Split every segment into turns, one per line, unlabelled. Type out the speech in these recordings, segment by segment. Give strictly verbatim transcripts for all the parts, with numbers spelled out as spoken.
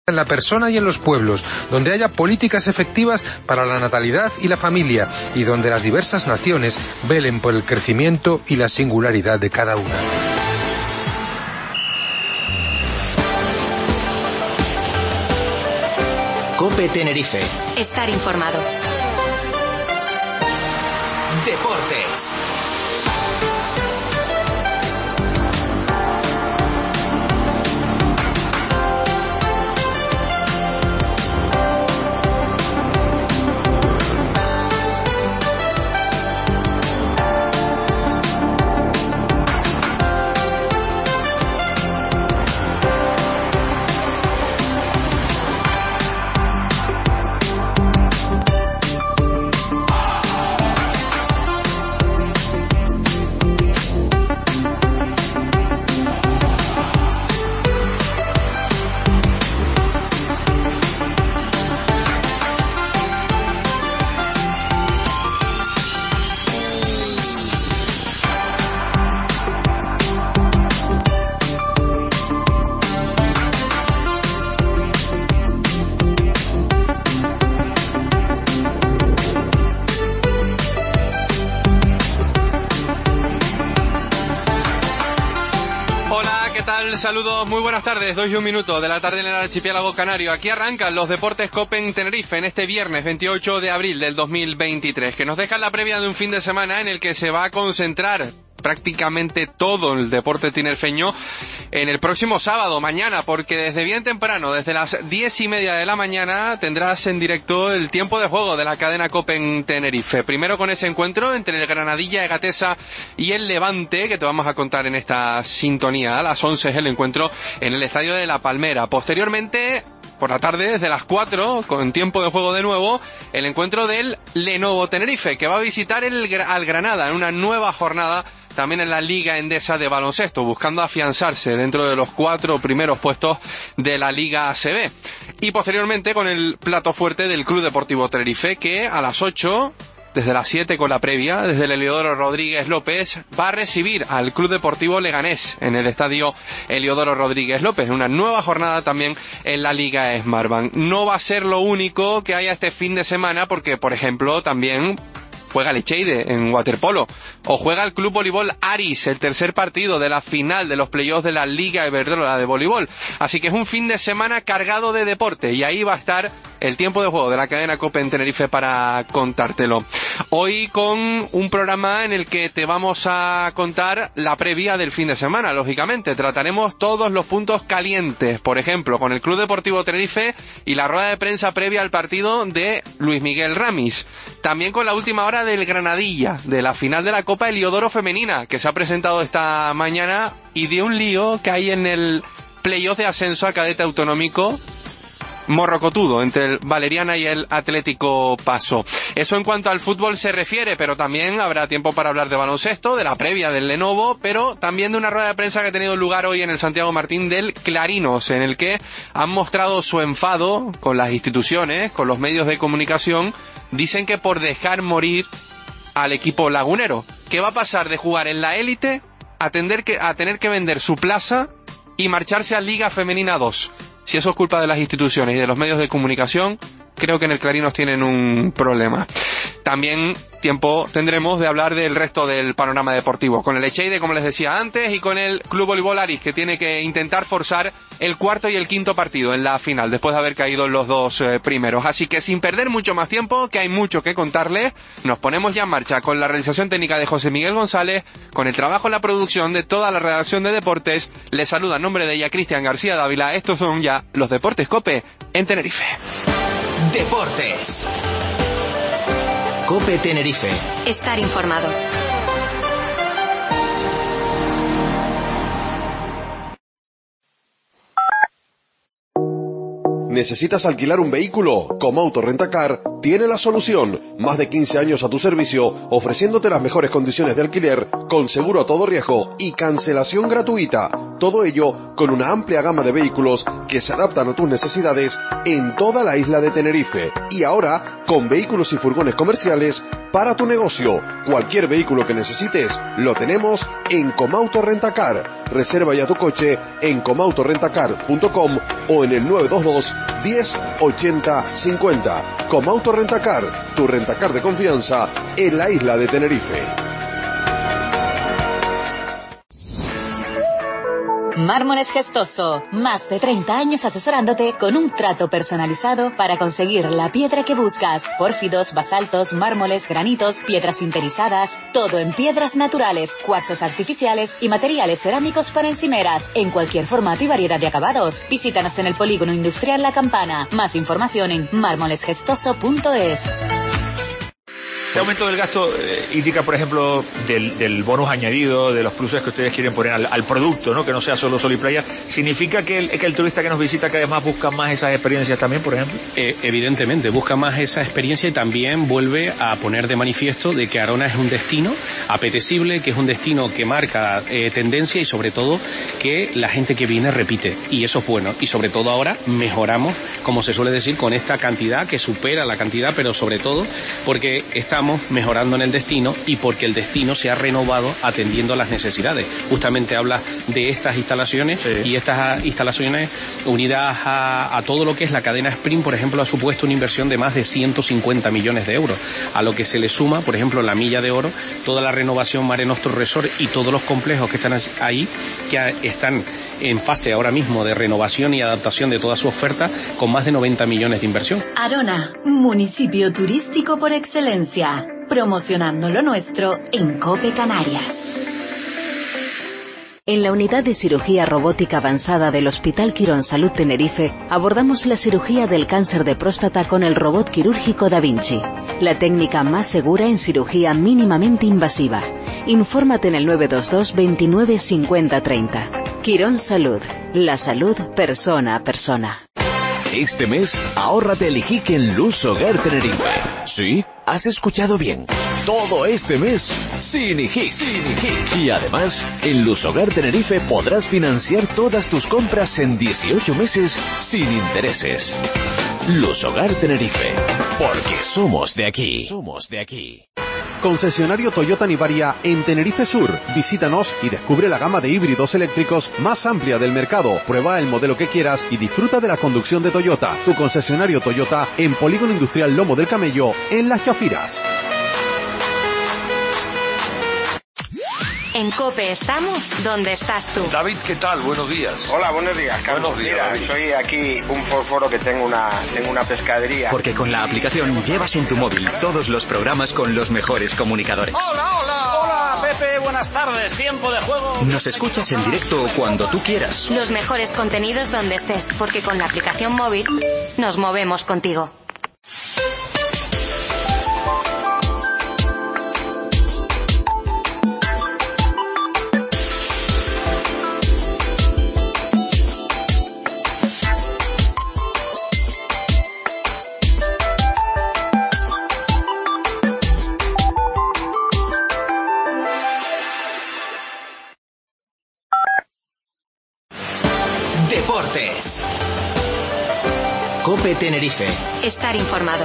en la persona y en los pueblos, donde haya políticas efectivas para la natalidad y la familia, y donde las diversas naciones velen por el crecimiento y la singularidad de cada una.
COPE Tenerife.
Estar informado.
Deportes.
Saludos, muy buenas tardes, dos y un minuto de la tarde en el archipiélago canario. Aquí arrancan los deportes COPE en Tenerife en este viernes veintiocho de abril del dos mil veintitrés, que nos deja la previa de un fin de semana en el que se va a concentrar prácticamente todo el deporte tinerfeño en el próximo sábado, mañana, porque desde bien temprano, desde las diez y media de la mañana, tendrás en directo el tiempo de juego de la cadena COPE en Tenerife. Primero con ese encuentro entre el Granadilla, Egatesa y el Levante, que te vamos a contar en esta sintonía. A las once es el encuentro en el Estadio de La Palmera. Posteriormente, por la tarde, desde las cuatro, con tiempo de juego de nuevo, el encuentro del Lenovo Tenerife, que va a visitar el, al Granada en una nueva jornada también en la Liga Endesa de baloncesto, buscando afianzarse dentro de los cuatro primeros puestos de la Liga A C B. Y posteriormente con el plato fuerte del Club Deportivo Tenerife, que a las ocho, desde las siete con la previa, desde el Heliodoro Rodríguez López, va a recibir al Club Deportivo Leganés en el estadio Heliodoro Rodríguez López, una nueva jornada también en la Liga Smartbank. No va a ser lo único que haya este fin de semana, porque, por ejemplo, también juega el Echeide en waterpolo, o juega el Club Voleibol Aris, el tercer partido de la final de los playoffs de la Liga Iberdrola de voleibol. Así que es un fin de semana cargado de deporte, y ahí va a estar el tiempo de juego de la cadena COPE en Tenerife para contártelo. Hoy con un programa en el que te vamos a contar la previa del fin de semana, lógicamente. Trataremos todos los puntos calientes, por ejemplo, con el Club Deportivo Tenerife y la rueda de prensa previa al partido de Luis Miguel Ramis. También con la última hora del Granadilla, de la final de la Copa Heliodoro Femenina, que se ha presentado esta mañana, y de un lío que hay en el playoff de ascenso a cadete autonómico morrocotudo entre el Valeriana y el Atlético Paso. Eso en cuanto al fútbol se refiere, pero también habrá tiempo para hablar de baloncesto, de la previa del Lenovo, pero también de una rueda de prensa que ha tenido lugar hoy en el Santiago Martín del Clarinos, en el que han mostrado su enfado con las instituciones, con los medios de comunicación. Dicen que por dejar morir al equipo lagunero, que va a pasar de jugar en la élite a tener que, a tener que vender su plaza y marcharse a Liga Femenina dos. Si eso es culpa de las instituciones y de los medios de comunicación, creo que en el Clarinos tienen un problema. También tiempo tendremos de hablar del resto del panorama deportivo, con el Echeide, como les decía antes, y con el Club Voleibol Aris, que tiene que intentar forzar el cuarto y el quinto partido en la final, después de haber caído en los dos eh, primeros. Así que sin perder mucho más tiempo, que hay mucho que contarles, nos ponemos ya en marcha con la realización técnica de José Miguel González, con el trabajo en la producción de toda la redacción de deportes. Les saluda en nombre de ella Cristian García Dávila. Estos son ya los Deportes COPE en Tenerife.
Deportes. COPE Tenerife.
Estar informado.
¿Necesitas alquilar un vehículo? Comauto Rentacar tiene la solución. Más de quince años a tu servicio, ofreciéndote las mejores condiciones de alquiler, con seguro a todo riesgo y cancelación gratuita. Todo ello con una amplia gama de vehículos que se adaptan a tus necesidades en toda la isla de Tenerife. Y ahora, con vehículos y furgones comerciales para tu negocio. Cualquier vehículo que necesites, lo tenemos en Comauto Rentacar. Reserva ya tu coche en comautorentacar punto com o en el nueve dos dos, diez ochenta cincuenta. Comauto Rentacar, tu rentacar de confianza en la isla de Tenerife.
Mármoles Gestoso, más de treinta años asesorándote con un trato personalizado para conseguir la piedra que buscas. Pórfidos, basaltos, mármoles, granitos, piedras sinterizadas, todo en piedras naturales, cuarzos artificiales y materiales cerámicos para encimeras, en cualquier formato y variedad de acabados. Visítanos en el Polígono Industrial La Campana. Más información en mármoles gestoso punto es.
Este aumento del gasto eh, indica, por ejemplo, del, del bonus añadido, de los pluses que ustedes quieren poner al, al producto, ¿no? Que no sea solo sol y playa. ¿Significa que el, que el turista que nos visita cada vez más busca más esas experiencias también, por ejemplo?
Eh, evidentemente, busca más esa experiencia y también vuelve a poner de manifiesto de que Arona es un destino apetecible, que es un destino que marca eh, tendencia y sobre todo que la gente que viene repite. Y eso es bueno. Y sobre todo ahora mejoramos, como se suele decir, con esta cantidad que supera la cantidad, pero sobre todo porque está estamos mejorando en el destino y porque el destino se ha renovado atendiendo a las necesidades. Justamente habla de estas instalaciones, sí. Y estas instalaciones unidas a, a todo lo que es la cadena Sprint, por ejemplo, ha supuesto una inversión de más de ciento cincuenta millones de euros, a lo que se le suma, por ejemplo, la Milla de Oro, toda la renovación Mare Nostrum Resort y todos los complejos que están ahí, que están en fase ahora mismo de renovación y adaptación de toda su oferta, con más de noventa millones de inversión.
Arona, municipio turístico por excelencia, promocionando lo nuestro en COPE Canarias.
En la unidad de cirugía robótica avanzada del Hospital Quirón Salud Tenerife, abordamos la cirugía del cáncer de próstata con el robot quirúrgico Da Vinci, la técnica más segura en cirugía mínimamente invasiva. Infórmate en el nueve dos dos veintinueve cincuenta treinta. Quirón Salud, la salud persona a persona.
Este mes, ahórrate el Ijique en Luz Hogar Tenerife. ¿Sí? ¿Has escuchado bien? Todo este mes, sin Ijique. Sin Ijique. Y además, en Luz Hogar Tenerife podrás financiar todas tus compras en dieciocho meses sin intereses. Luz Hogar Tenerife, porque somos de aquí. Somos de aquí.
Concesionario Toyota Nivaria en Tenerife Sur. Visítanos y descubre la gama de híbridos eléctricos más amplia del mercado. Prueba el modelo que quieras y disfruta de la conducción de Toyota. Tu concesionario Toyota en Polígono Industrial Lomo del Camello, en Las Chafiras.
En COPE estamos donde estás tú.
David, ¿qué tal? Buenos días.
Hola, buenos días, Carlos.
Buenos días,
Mira,
David.
soy aquí un fósforo que tengo una, tengo una pescadería.
Porque con la aplicación llevas en tu móvil todos los programas con los mejores comunicadores.
¡Hola, hola! Hola, Pepe, buenas tardes. Tiempo de juego.
Nos escuchas en directo cuando tú quieras.
Los mejores contenidos donde estés, porque con la aplicación móvil nos movemos contigo.
Deportes. COPE Tenerife.
Estar informado.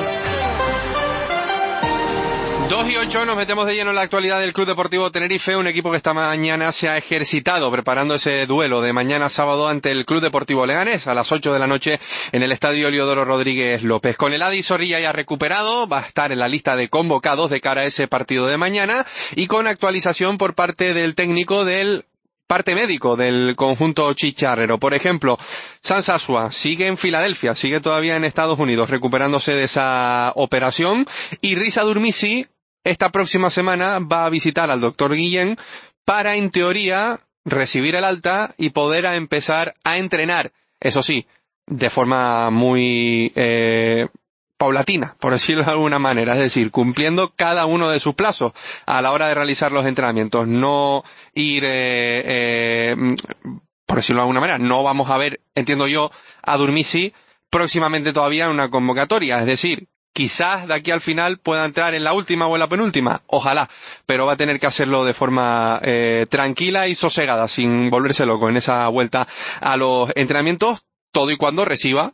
dos y ocho nos metemos de lleno en la actualidad del Club Deportivo Tenerife, un equipo que esta mañana se ha ejercitado preparando ese duelo de mañana sábado ante el Club Deportivo Leganés a las ocho de la noche en el Estadio Heliodoro Rodríguez López. Con el Adi Zorrilla ya recuperado, va a estar en la lista de convocados de cara a ese partido de mañana y con actualización por parte del técnico del parte médico del conjunto chicharrero. Por ejemplo, Sanz Asua sigue en Filadelfia, sigue todavía en Estados Unidos recuperándose de esa operación, y Risa Durmisi esta próxima semana va a visitar al doctor Guillén para, en teoría, recibir el alta y poder a empezar a entrenar, eso sí, de forma muy eh, paulatina, por decirlo de alguna manera, es decir, cumpliendo cada uno de sus plazos a la hora de realizar los entrenamientos, no ir, eh, eh, por decirlo de alguna manera, no vamos a ver, entiendo yo, a Durmisi próximamente todavía en una convocatoria, es decir, quizás de aquí al final pueda entrar en la última o en la penúltima, ojalá, pero va a tener que hacerlo de forma eh, tranquila y sosegada, sin volverse loco en esa vuelta a los entrenamientos, todo y cuando reciba,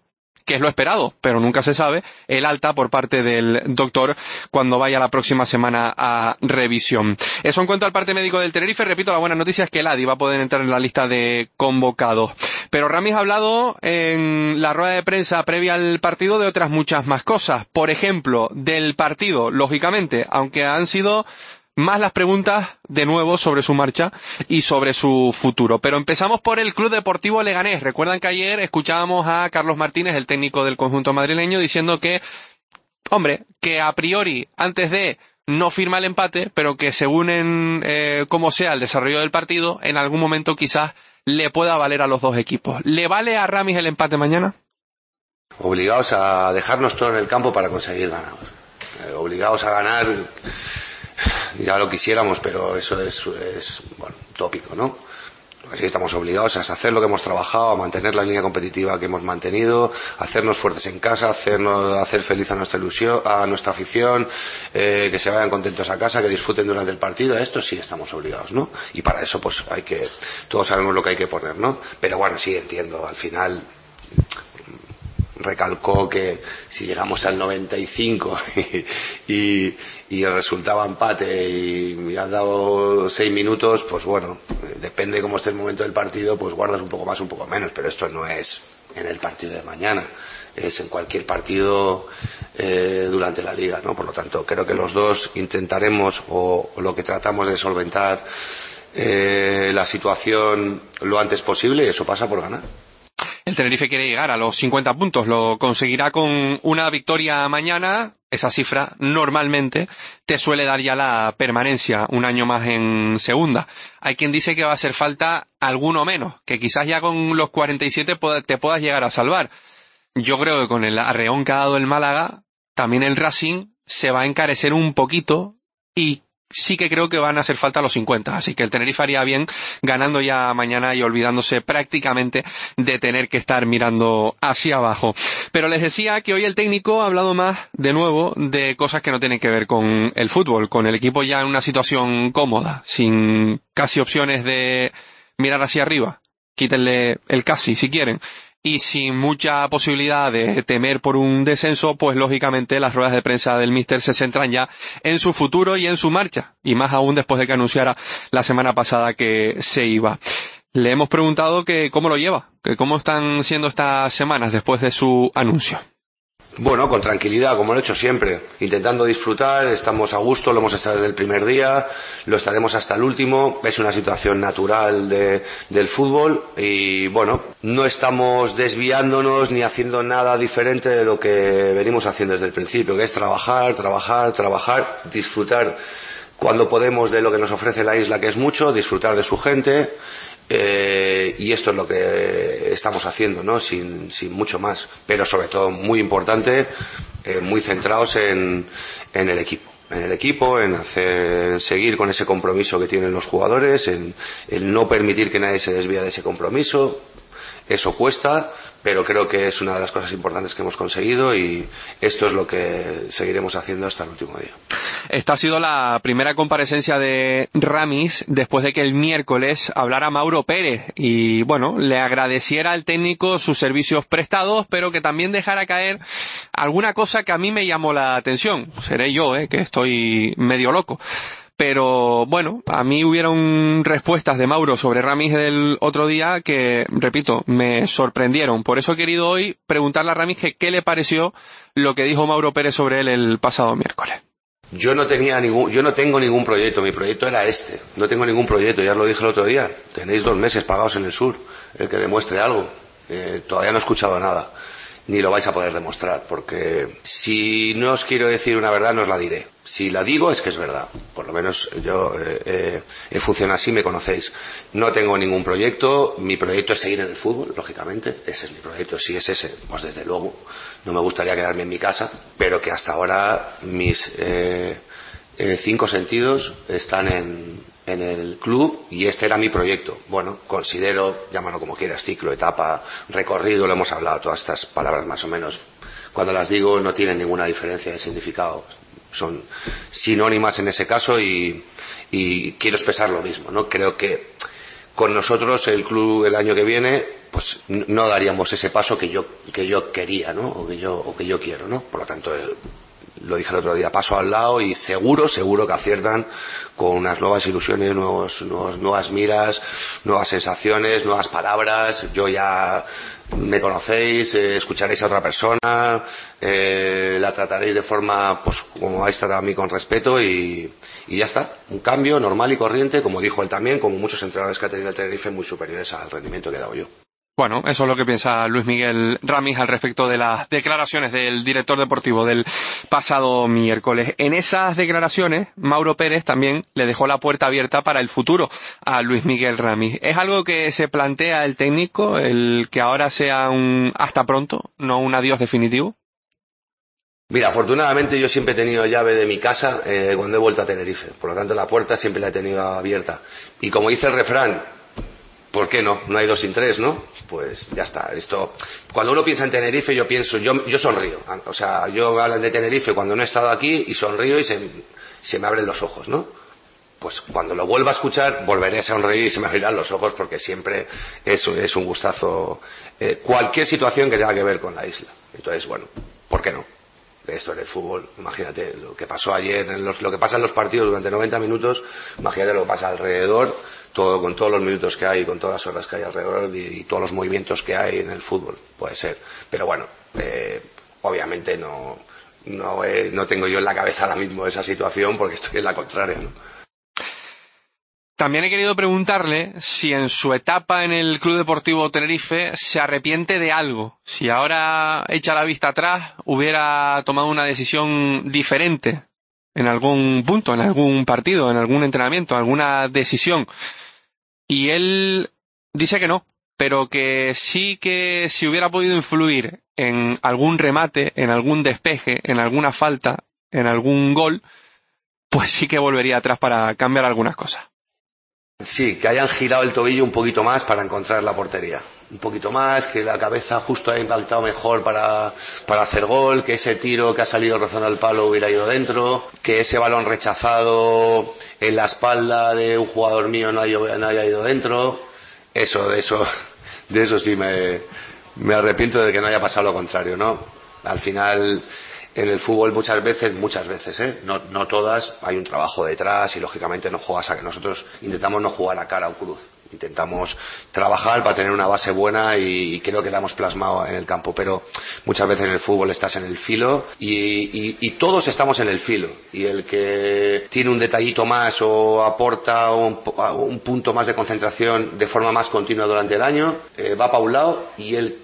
que es lo esperado, pero nunca se sabe, el alta por parte del doctor cuando vaya la próxima semana a revisión. Eso en cuanto al parte médico del Tenerife. Repito, la buena noticia es que el Adi va a poder entrar en la lista de convocados. Pero Ramis ha hablado en la rueda de prensa previa al partido de otras muchas más cosas. Por ejemplo, del partido, lógicamente, aunque han sido más las preguntas de nuevo sobre su marcha y sobre su futuro. Pero empezamos por el Club Deportivo Leganés. Recuerdan que ayer escuchábamos a Carlos Martínez, el técnico del conjunto madrileño, diciendo que, hombre, que a priori, antes de no firma el empate, pero que según en eh, cómo sea el desarrollo del partido, en algún momento quizás le pueda valer a los dos equipos. ¿Le vale a Ramis el empate mañana?
Obligados a dejarnos todo en el campo para conseguir ganar. Eh, obligados a ganar, ya lo quisiéramos, pero eso es, es bueno, tópico, ¿no? Lo que sí estamos obligados es a hacer lo que hemos trabajado, a mantener la línea competitiva que hemos mantenido, a hacernos fuertes en casa, hacernos, hacer feliz a nuestra ilusión, a nuestra afición, eh, que se vayan contentos a casa, que disfruten durante el partido. A esto sí estamos obligados, ¿no? Y para eso pues hay que, todos sabemos lo que hay que poner, ¿no? Pero bueno, sí entiendo, al final recalcó que si llegamos al noventa y cinco y, y, y el resultado empate y me han dado seis minutos, pues bueno, depende de cómo esté el momento del partido, pues guardas un poco más, un poco menos, pero esto no es en el partido de mañana, es en cualquier partido eh, durante la liga, ¿no? Por lo tanto, creo que los dos intentaremos o, o lo que tratamos de solventar eh, la situación lo antes posible, y eso pasa por ganar.
El Tenerife quiere llegar a los cincuenta puntos, lo conseguirá con una victoria mañana. Esa cifra normalmente te suele dar ya la permanencia un año más en segunda. Hay quien dice que va a hacer falta alguno menos, que quizás ya con los cuarenta y siete te puedas llegar a salvar. Yo creo que con el arreón que ha dado el Málaga, también el Racing se va a encarecer un poquito y sí que creo que van a hacer falta los cincuenta, así que el Tenerife haría bien ganando ya mañana y olvidándose prácticamente de tener que estar mirando hacia abajo. Pero les decía que hoy el técnico ha hablado más, de nuevo, de cosas que no tienen que ver con el fútbol, con el equipo ya en una situación cómoda, sin casi opciones de mirar hacia arriba, quítenle el casi si quieren, y sin mucha posibilidad de temer por un descenso, pues lógicamente las ruedas de prensa del míster se centran ya en su futuro y en su marcha, y más aún después de que anunciara la semana pasada que se iba. Le hemos preguntado que cómo lo lleva, que cómo están siendo estas semanas después de su anuncio.
Bueno, con tranquilidad, como lo he hecho siempre, intentando disfrutar, estamos a gusto, lo hemos estado desde el primer día, lo estaremos hasta el último, es una situación natural de, del fútbol y bueno, no estamos desviándonos ni haciendo nada diferente de lo que venimos haciendo desde el principio, que es trabajar, trabajar, trabajar, disfrutar cuando podemos de lo que nos ofrece la isla, que es mucho, disfrutar de su gente. Eh, y esto es lo que estamos haciendo, ¿no? Sin, sin mucho más, pero sobre todo muy importante, eh, muy centrados en, en el equipo, en el equipo, en hacer, en seguir con ese compromiso que tienen los jugadores, en, en no permitir que nadie se desvíe de ese compromiso. Eso cuesta, pero creo que es una de las cosas importantes que hemos conseguido y esto es lo que seguiremos haciendo hasta el último día.
Esta ha sido la primera comparecencia de Ramis después de que el miércoles hablara Mauro Pérez y, bueno, le agradeciera al técnico sus servicios prestados, pero que también dejara caer alguna cosa que a mí me llamó la atención. Seré yo, eh, que estoy medio loco. Pero, bueno, a mí hubieron respuestas de Mauro sobre Ramis del otro día que, repito, me sorprendieron. Por eso he querido hoy preguntarle a Ramis que qué le pareció lo que dijo Mauro Pérez sobre él el pasado miércoles.
Yo no tenía ningún, yo no tengo ningún proyecto, mi proyecto era este. No tengo ningún proyecto, ya lo dije el otro día. Tenéis dos meses pagados en el sur, el que demuestre algo. Eh, todavía no he escuchado nada, ni lo vais a poder demostrar, porque si no os quiero decir una verdad, no os la diré. Si la digo es que es verdad, por lo menos yo eh, eh, he funcionado así, me conocéis. No tengo ningún proyecto, mi proyecto es seguir en el fútbol, lógicamente, ese es mi proyecto, si es ese, pues desde luego, no me gustaría quedarme en mi casa, pero que hasta ahora mis eh, eh, cinco sentidos están en, en el club y este era mi proyecto. Bueno, considero, llámalo como quieras, ciclo, etapa, recorrido, lo hemos hablado, todas estas palabras más o menos, cuando las digo no tienen ninguna diferencia de significado. Son sinónimas en ese caso y, y quiero expresar lo mismo, ¿no? Creo que con nosotros el club el año que viene pues no daríamos ese paso que yo que yo quería, ¿no? O que yo o que yo quiero, ¿no? Por lo tanto, el, lo dije el otro día, paso al lado y seguro, seguro que aciertan con unas nuevas ilusiones, nuevos, nuevos, nuevas miras, nuevas sensaciones, nuevas palabras. Yo ya me conocéis, eh, escucharéis a otra persona, eh, la trataréis de forma, pues como habéis tratado a mí, con respeto y, y ya está. Un cambio normal y corriente, como dijo él también, como muchos entrenadores que ha tenido el Tenerife, muy superiores al rendimiento que he dado yo.
Bueno, eso es lo que piensa Luis Miguel Ramis al respecto de las declaraciones del director deportivo del pasado miércoles. En esas declaraciones, Mauro Pérez también le dejó la puerta abierta para el futuro a Luis Miguel Ramis. ¿Es algo que se plantea el técnico, el que ahora sea un hasta pronto, no un adiós definitivo?
Mira, afortunadamente yo siempre he tenido llave de mi casa eh, cuando he vuelto a Tenerife. Por lo tanto, la puerta siempre la he tenido abierta. Y como dice el refrán, ¿por qué no? No hay dos sin tres, ¿no? Pues ya está. Esto, cuando uno piensa en Tenerife, yo pienso, yo, yo sonrío. O sea, yo hablo de Tenerife cuando no he estado aquí y sonrío y se, se me abren los ojos, ¿no? Pues cuando lo vuelva a escuchar, volveré a sonreír y se me abrirán los ojos porque siempre es, es un gustazo eh, cualquier situación que tenga que ver con la isla. Entonces, bueno, ¿por qué no? Esto en el fútbol, imagínate lo que pasó ayer, en los, lo que pasa en los partidos durante noventa minutos, imagínate lo que pasa alrededor, todo con todos los minutos que hay, con todas las horas que hay alrededor y, y todos los movimientos que hay en el fútbol, puede ser. Pero bueno, eh, obviamente no, no, eh, no tengo yo en la cabeza ahora mismo esa situación porque estoy en la contraria, ¿no?
También he querido preguntarle si en su etapa en el Club Deportivo Tenerife se arrepiente de algo. Si ahora echa la vista atrás, hubiera tomado una decisión diferente en algún punto, en algún partido, en algún entrenamiento, alguna decisión. Y él dice que no, pero que sí que si hubiera podido influir en algún remate, en algún despeje, en alguna falta, en algún gol, pues sí que volvería atrás para cambiar algunas cosas.
Sí, que hayan girado el tobillo un poquito más para encontrar la portería. Un poquito más, que la cabeza justo haya impactado mejor para, para hacer gol, que ese tiro que ha salido rozando al palo hubiera ido dentro, que ese balón rechazado en la espalda de un jugador mío no haya, no haya ido dentro. Eso, de eso, de eso sí me, me arrepiento de que no haya pasado lo contrario, ¿no? Al final, en el fútbol muchas veces, muchas veces, ¿eh? No, no todas, hay un trabajo detrás y lógicamente no juegas a que nosotros intentamos no jugar a cara o cruz. Intentamos trabajar para tener una base buena y, y creo que la hemos plasmado en el campo, pero muchas veces en el fútbol estás en el filo y, y, y todos estamos en el filo y el que tiene un detallito más o aporta un, un punto más de concentración de forma más continua durante el año eh, va para un lado y el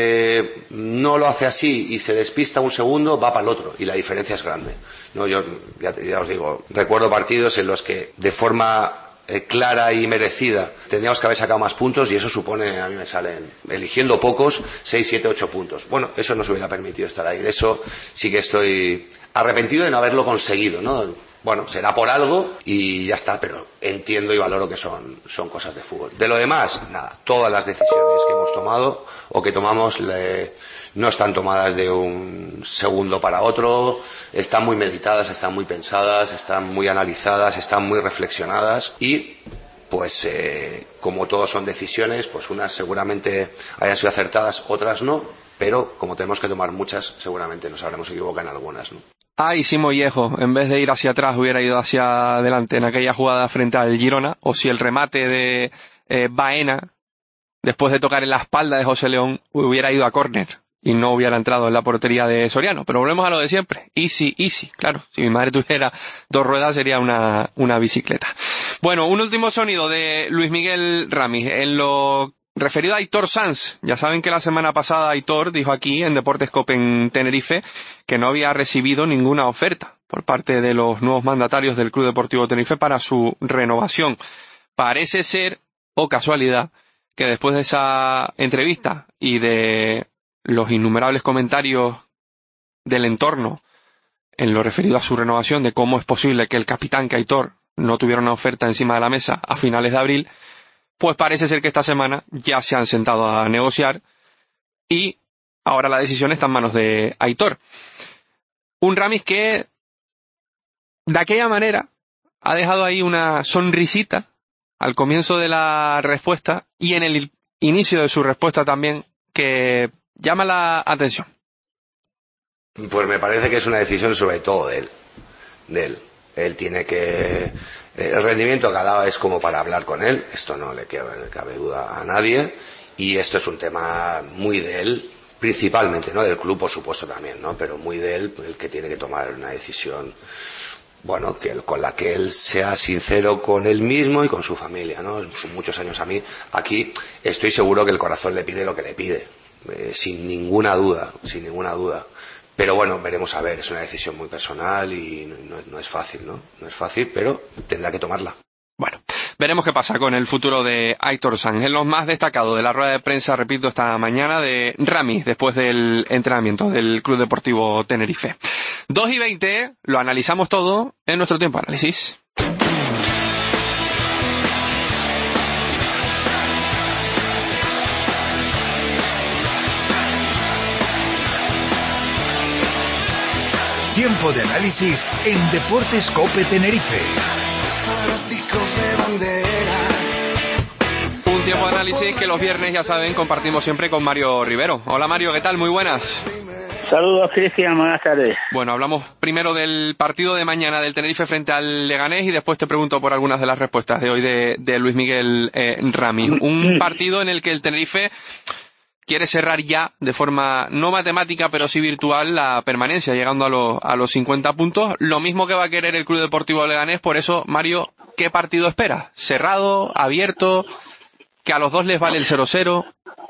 que no lo hace así y se despista un segundo va para el otro y la diferencia es grande, ¿no? Yo ya, ya os digo, recuerdo partidos en los que de forma Eh, clara y merecida tendríamos que haber sacado más puntos y eso supone, a mí me salen, eligiendo pocos, seis, siete, ocho puntos. Bueno, eso no se hubiera permitido estar ahí. De eso sí que estoy arrepentido de no haberlo conseguido, ¿no? Bueno, será por algo y ya está, pero entiendo y valoro que son, son cosas de fútbol. De lo demás, nada, todas las decisiones que hemos tomado o que tomamos le, no están tomadas de un segundo para otro, están muy meditadas, están muy pensadas, están muy analizadas, están muy reflexionadas y pues eh, como todos son decisiones, pues unas seguramente hayan sido acertadas, otras no, pero como tenemos que tomar muchas, seguramente nos habremos equivocado en algunas, ¿no?
Ay, si Mollejo, en vez de ir hacia atrás, hubiera ido hacia adelante en aquella jugada frente al Girona, o si el remate de eh, Baena, después de tocar en la espalda de José León, hubiera ido a córner y no hubiera entrado en la portería de Soriano. Pero volvemos a lo de siempre. Easy, easy. Claro, si mi madre tuviera dos ruedas sería una, una bicicleta. Bueno, un último sonido de Luis Miguel Ramis. En lo referido a Aitor Sanz, ya saben que la semana pasada Aitor dijo aquí en Deportes Copen Tenerife que no había recibido ninguna oferta por parte de los nuevos mandatarios del Club Deportivo Tenerife para su renovación. Parece ser, o casualidad, que después de esa entrevista y de los innumerables comentarios del entorno en lo referido a su renovación, de cómo es posible que el capitán, que Aitor, no tuviera una oferta encima de la mesa a finales de abril, pues parece ser que esta semana ya se han sentado a negociar y ahora la decisión está en manos de Aitor. Un Ramis que de aquella manera ha dejado ahí una sonrisita al comienzo de la respuesta y en el inicio de su respuesta también que llama la atención?
Pues me parece que es una decisión sobre todo de él. De él. Él tiene que... El rendimiento que ha dado es como para hablar con él. Esto no le cabe, no le cabe duda a nadie. Y esto es un tema muy de él, principalmente, ¿no? Del club, por supuesto, también, ¿no? Pero muy de él, el que tiene que tomar una decisión, bueno, que con la que él sea sincero con él mismo y con su familia, ¿no? Son muchos años a mí. Aquí estoy seguro que el corazón le pide lo que le pide, eh, sin ninguna duda, sin ninguna duda. Pero bueno, veremos a ver, es una decisión muy personal y no, no es fácil, ¿no? No es fácil, pero tendrá que tomarla.
Bueno, veremos qué pasa con el futuro de Aitor Sanz. En lo más destacado de la rueda de prensa, repito, esta mañana de Rami, después del entrenamiento del Club Deportivo Tenerife. dos y veinte, lo analizamos todo en nuestro tiempo de análisis.
Tiempo de análisis en Deportes Cope Tenerife.
Un tiempo de análisis que los viernes, ya saben, compartimos siempre con Mario Rivero. Hola Mario, ¿qué tal? Muy buenas.
Saludos, Cristian, buenas tardes.
Bueno, hablamos primero del partido de mañana del Tenerife frente al Leganés y después te pregunto por algunas de las respuestas de hoy de, de Luis Miguel eh, Rami. Un partido en el que el Tenerife quiere cerrar ya de forma no matemática pero sí virtual la permanencia, llegando a, los a los cincuenta puntos, lo mismo que va a querer el Club Deportivo Leganés. Por eso, Mario, ¿qué partido espera? ¿Cerrado? ¿Abierto? ¿Que a los dos les vale el cero cero?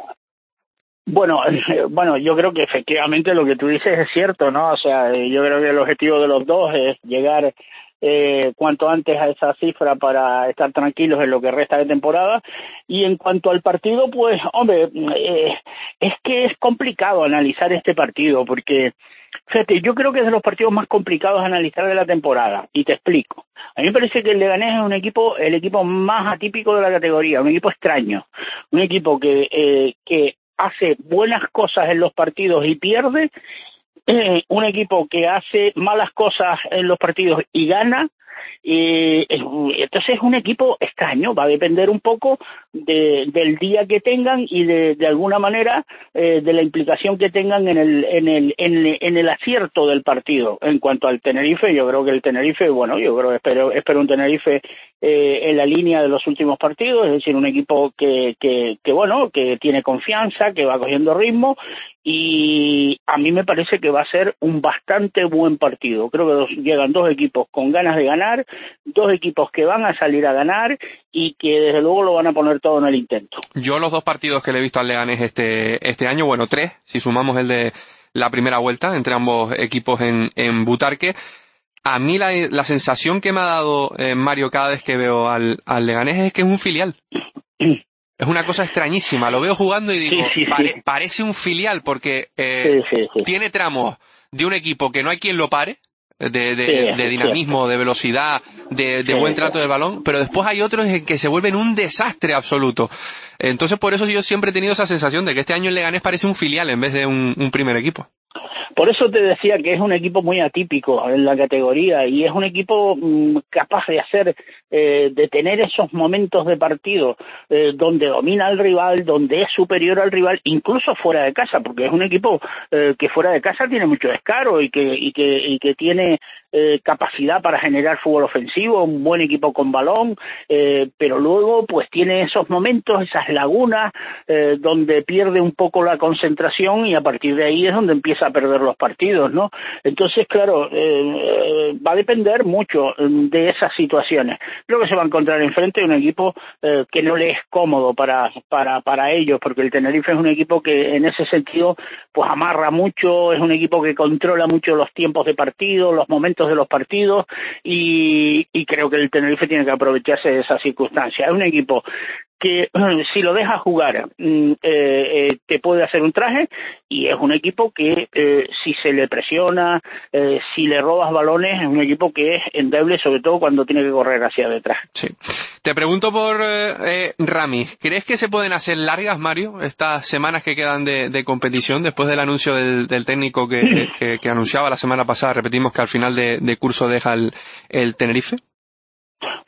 Bueno, eh, bueno, yo creo que efectivamente lo que tú dices es cierto, ¿no? O sea, eh, yo creo que el objetivo de los dos es llegar eh, cuanto antes a esa cifra para estar tranquilos en lo que resta de temporada. Y en cuanto al partido, pues, hombre, eh, es que es complicado analizar este partido porque, fíjate, yo creo que es de los partidos más complicados a analizar de la temporada, y te explico. A mí me parece que el Leganés es un equipo, el equipo más atípico de la categoría, un equipo extraño, un equipo que, eh, que hace buenas cosas en los partidos y pierde, eh, un equipo que hace malas cosas en los partidos y gana. Eh, entonces es un equipo extraño, va a depender un poco de, del día que tengan y de, de alguna manera eh, de la implicación que tengan en el, en el en el en el acierto del partido. En cuanto al Tenerife, yo creo que el Tenerife, bueno, yo creo espero espero un Tenerife eh, en la línea de los últimos partidos, es decir, un equipo que que que bueno, que tiene confianza, que va cogiendo ritmo, y a mí me parece que va a ser un bastante buen partido. Creo que dos, llegan dos equipos con ganas de ganar, dos equipos que van a salir a ganar y que desde luego lo van a poner todo en el intento.
Yo los dos partidos que le he visto al Leganés este este año, bueno, tres, si sumamos el de la primera vuelta entre ambos equipos en, en Butarque, a mí la, la sensación que me ha dado eh, Mario cada vez que veo al, al Leganés es que es un filial. Es una cosa extrañísima, lo veo jugando y digo,
sí, sí,
pare,
sí.
parece un filial porque eh,
sí, sí, sí.
tiene tramos de un equipo que no hay quien lo pare, de, de,
sí,
de dinamismo, de velocidad, de, de
sí,
buen trato del balón, pero después hay otros en que se vuelven un desastre absoluto. Entonces por eso yo siempre he tenido esa sensación de que este año el Leganés parece un filial en vez de un, un primer equipo.
Por eso te decía que es un equipo muy atípico en la categoría y es un equipo mmm, capaz de hacer, eh, de tener esos momentos de partido eh, donde domina al rival, donde es superior al rival, incluso fuera de casa, porque es un equipo eh, que fuera de casa tiene mucho descaro y que y que y que tiene eh, capacidad para generar fútbol ofensivo, un buen equipo con balón, eh, pero luego pues tiene esos momentos, esas lagunas eh, donde pierde un poco la concentración y a partir de ahí es donde empieza a perder los partidos, ¿no? Entonces, claro, eh, va a depender mucho de esas situaciones. Creo que se va a encontrar enfrente de un equipo eh, que no le es cómodo para para para ellos, porque el Tenerife es un equipo que en ese sentido pues amarra mucho, es un equipo que controla mucho los tiempos de partido, los momentos de los partidos, y, y creo que el Tenerife tiene que aprovecharse de esa circunstancia. Es un equipo que si lo dejas jugar eh, eh, te puede hacer un traje, y es un equipo que eh, si se le presiona, eh, si le robas balones, es un equipo que es endeble, sobre todo cuando tiene que correr hacia detrás.
Sí. Te pregunto por eh, eh, Rami, ¿crees que se pueden hacer largas, Mario, estas semanas que quedan de, de competición después del anuncio del, del técnico que, que, que anunciaba la semana pasada? Repetimos que al final de, de curso deja el, el Tenerife.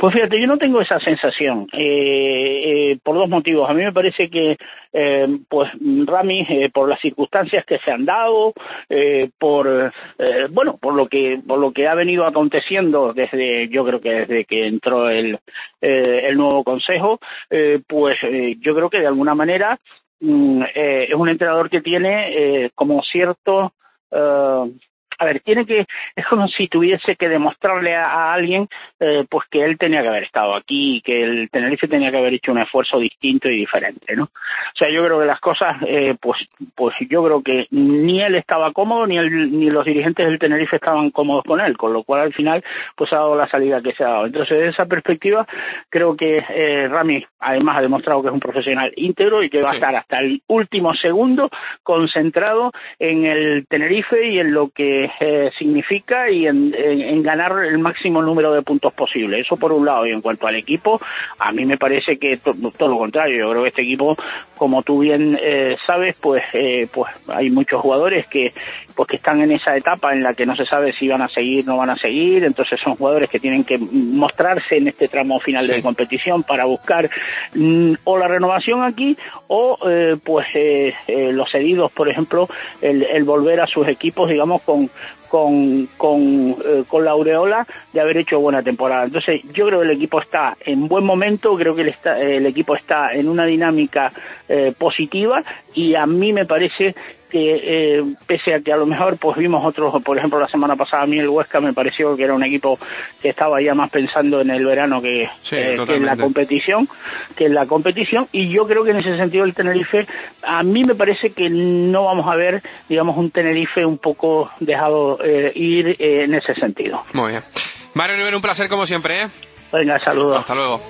Pues fíjate, yo no tengo esa sensación, eh, eh, por dos motivos. A mí me parece que, eh, pues, Ramis, eh, por las circunstancias que se han dado, eh, por, eh, bueno, por lo que, por lo que ha venido aconteciendo desde, yo creo que desde que entró el, eh, el nuevo consejo, eh, pues, eh, yo creo que de alguna manera mm, eh, es un entrenador que tiene eh, como cierto, eh, a ver, tiene que, es como si tuviese que demostrarle a, a alguien eh, pues que él tenía que haber estado aquí y que el Tenerife tenía que haber hecho un esfuerzo distinto y diferente, ¿no? O sea, yo creo que las cosas, eh, pues pues yo creo que ni él estaba cómodo, ni el, ni los dirigentes del Tenerife estaban cómodos con él, con lo cual al final pues ha dado la salida que se ha dado. Entonces, desde esa perspectiva, creo que eh, Ramis además ha demostrado que es un profesional íntegro y que va sí. a estar hasta el último segundo concentrado en el Tenerife y en lo que Eh, significa y en, en, en ganar el máximo número de puntos posible. Eso por un lado. Y en cuanto al equipo, a mí me parece que to, todo lo contrario. Yo creo que este equipo, como tú bien eh, sabes, pues eh, pues hay muchos jugadores que pues que están en esa etapa en la que no se sabe si van a seguir o no van a seguir. Entonces son jugadores que tienen que mostrarse en este tramo final sí. de competición para buscar mm, o la renovación aquí o eh, pues eh, eh, los cedidos, por ejemplo, el, el volver a sus equipos, digamos, con con con, eh, con la aureola de haber hecho buena temporada. Entonces yo creo que el equipo está en buen momento, creo que el, está, el equipo está en una dinámica eh, positiva y a mí me parece que eh, pese a que a lo mejor pues vimos otros, por ejemplo la semana pasada a mí el Huesca me pareció que era un equipo que estaba ya más pensando en el verano que, sí, eh, que en la competición que en la competición y yo creo que en ese sentido el Tenerife, a mí me parece que no vamos a ver, digamos, un Tenerife un poco dejado eh, ir eh, en ese sentido.
Muy bien. Mario Rivero, un placer como siempre, ¿eh?
Venga, saludos.
Hasta luego.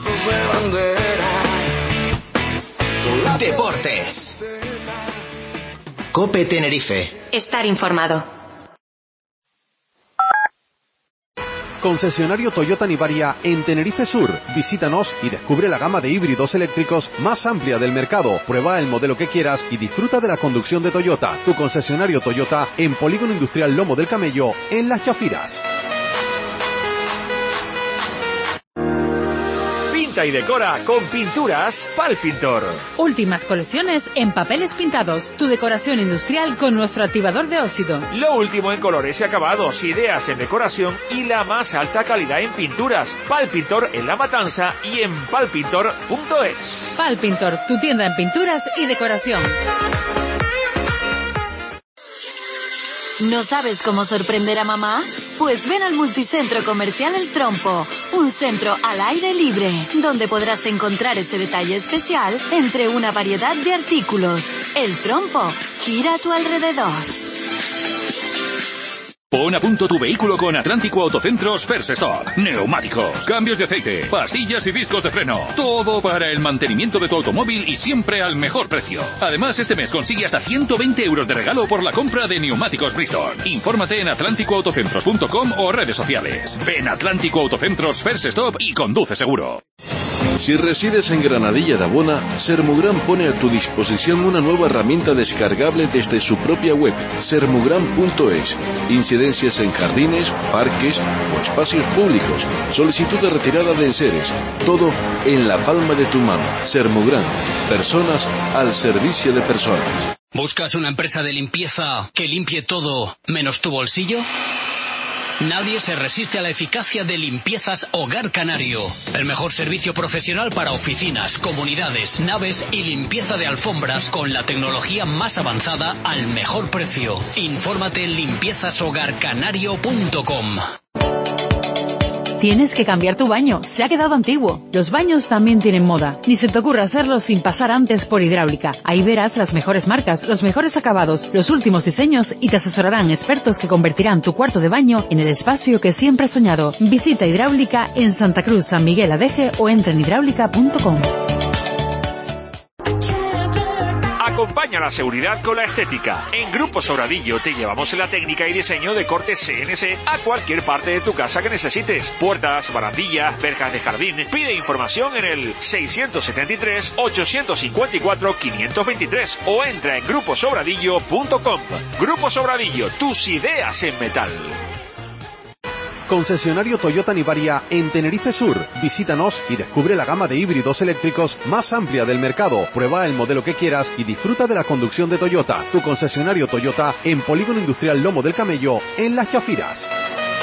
Deportes. COPE Tenerife.
Estar informado.
Concesionario Toyota Nivaria en Tenerife Sur. Visítanos y descubre la gama de híbridos eléctricos más amplia del mercado. Prueba el modelo que quieras y disfruta de la conducción de Toyota. Tu concesionario Toyota en Polígono Industrial Lomo del Camello, en Las Chafiras.
Pinta y decora con pinturas Palpintor.
Últimas colecciones en papeles pintados. Tu decoración industrial con nuestro activador de óxido.
Lo último en colores y acabados, ideas en decoración y la más alta calidad en pinturas. Palpintor en La Matanza y en palpintor punto es.
Palpintor, tu tienda en pinturas y decoración.
¿No sabes cómo sorprender a mamá? Pues ven al Multicentro Comercial El Trompo, un centro al aire libre, donde podrás encontrar ese detalle especial entre una variedad de artículos. El Trompo, gira a tu alrededor.
Pon a punto tu vehículo con Atlántico Autocentros First Stop. Neumáticos, cambios de aceite, pastillas y discos de freno. Todo para el mantenimiento de tu automóvil y siempre al mejor precio. Además, este mes consigue hasta ciento veinte euros de regalo por la compra de neumáticos Bristol. Infórmate en atlántico autocentros punto com o redes sociales. Ven a Atlántico Autocentros First Stop y conduce seguro.
Si resides en Granadilla de Abona, Sermugran pone a tu disposición una nueva herramienta descargable desde su propia web, sermugran punto es. Incidencias en jardines, parques o espacios públicos, solicitud de retirada de enseres, todo en la palma de tu mano. Sermugran, personas al servicio de personas.
¿Buscas una empresa de limpieza que limpie todo menos tu bolsillo? Nadie se resiste a la eficacia de Limpiezas Hogar Canario. El mejor servicio profesional para oficinas, comunidades, naves y limpieza de alfombras con la tecnología más avanzada al mejor precio. Infórmate en limpiezas hogar canario punto com.
Tienes que cambiar tu baño, se ha quedado antiguo. Los baños también tienen moda. Ni se te ocurra hacerlo sin pasar antes por Hidráulica. Ahí verás las mejores marcas, los mejores acabados, los últimos diseños y te asesorarán expertos que convertirán tu cuarto de baño en el espacio que siempre has soñado. Visita Hidráulica en Santa Cruz, San Miguel Adeje o entra en hidráulica punto com.
Acompaña la seguridad con la estética. En Grupo Sobradillo te llevamos la técnica y diseño de corte C N C a cualquier parte de tu casa que necesites. Puertas, barandillas, verjas de jardín. Pide información en el seiscientos setenta y tres, ochocientos cincuenta y cuatro, quinientos veintitrés o entra en grupo sobradillo punto com. Grupo Sobradillo, tus ideas en metal.
Concesionario Toyota Nivaria en Tenerife Sur. Visítanos y descubre la gama de híbridos eléctricos más amplia del mercado. Prueba el modelo que quieras y disfruta de la conducción de Toyota. Tu concesionario Toyota en Polígono Industrial Lomo del Camello, en Las Chafiras.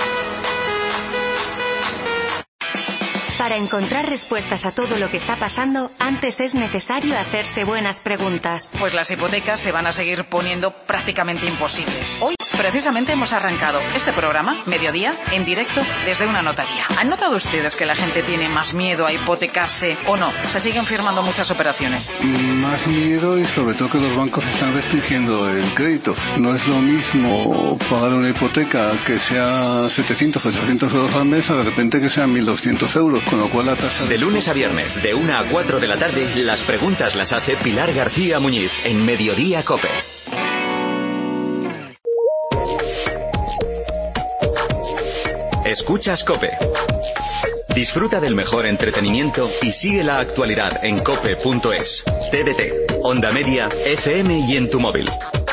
Para encontrar respuestas a todo lo que está pasando, antes es necesario hacerse buenas preguntas.
Pues las hipotecas se van a seguir poniendo prácticamente imposibles. Hoy, precisamente, hemos arrancado este programa, Mediodía, en directo desde una notaría. ¿Han notado ustedes que la gente tiene más miedo a hipotecarse o no? Se siguen firmando muchas operaciones.
Más miedo y sobre todo que los bancos están restringiendo el crédito. No es lo mismo pagar una hipoteca que sea setecientos, ochocientos euros al mes a de repente que sean mil doscientos euros. Con lo cual la tasa
de lunes a viernes, de una a cuatro de la tarde, las preguntas las hace Pilar García Muñiz en Mediodía COPE. Escuchas COPE. Disfruta del mejor entretenimiento y sigue la actualidad en cope punto es. T D T, Onda Media, F M y en tu móvil.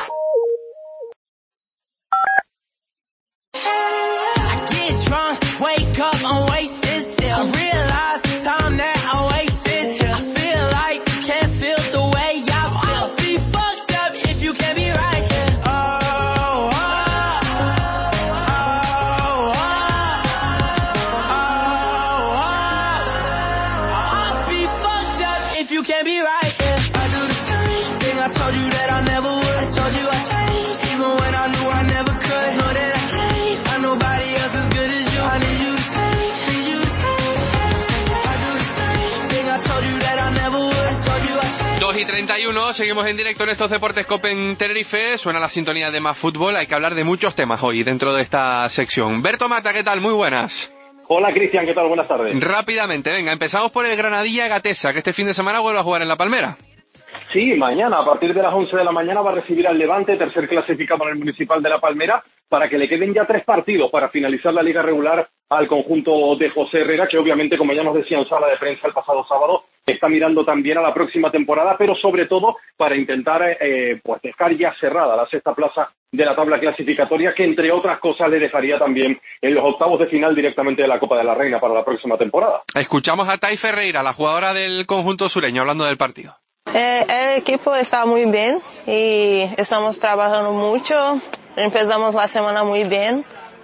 dos y treinta y uno, seguimos en directo en estos Deportes COPE en Tenerife. Suena la sintonía de Más Fútbol. Hay que hablar de muchos temas hoy dentro de esta sección. Berto Mata, ¿qué tal? Muy buenas.
Hola Cristian, ¿qué tal? Buenas tardes.
Rápidamente, venga, empezamos por el Granadilla Gatesa, que este fin de semana vuelve a jugar en La Palmera.
Sí, mañana, a partir de las once de la mañana, va a recibir al Levante, tercer clasificado en el Municipal de La Palmera, para que le queden ya tres partidos para finalizar la liga regular al conjunto de José Herrera, que obviamente, como ya nos decía en sala de prensa el pasado sábado, está mirando también a la próxima temporada, pero sobre todo para intentar eh, pues dejar ya cerrada la sexta plaza de la tabla clasificatoria, que entre otras cosas le dejaría también en los octavos de final directamente de la Copa de la Reina para la próxima temporada.
Escuchamos a Tai Ferreira, la jugadora del conjunto sureño, hablando del partido.
Eh, el equipo está muy bien y estamos trabajando mucho. Empezamos la semana muy bien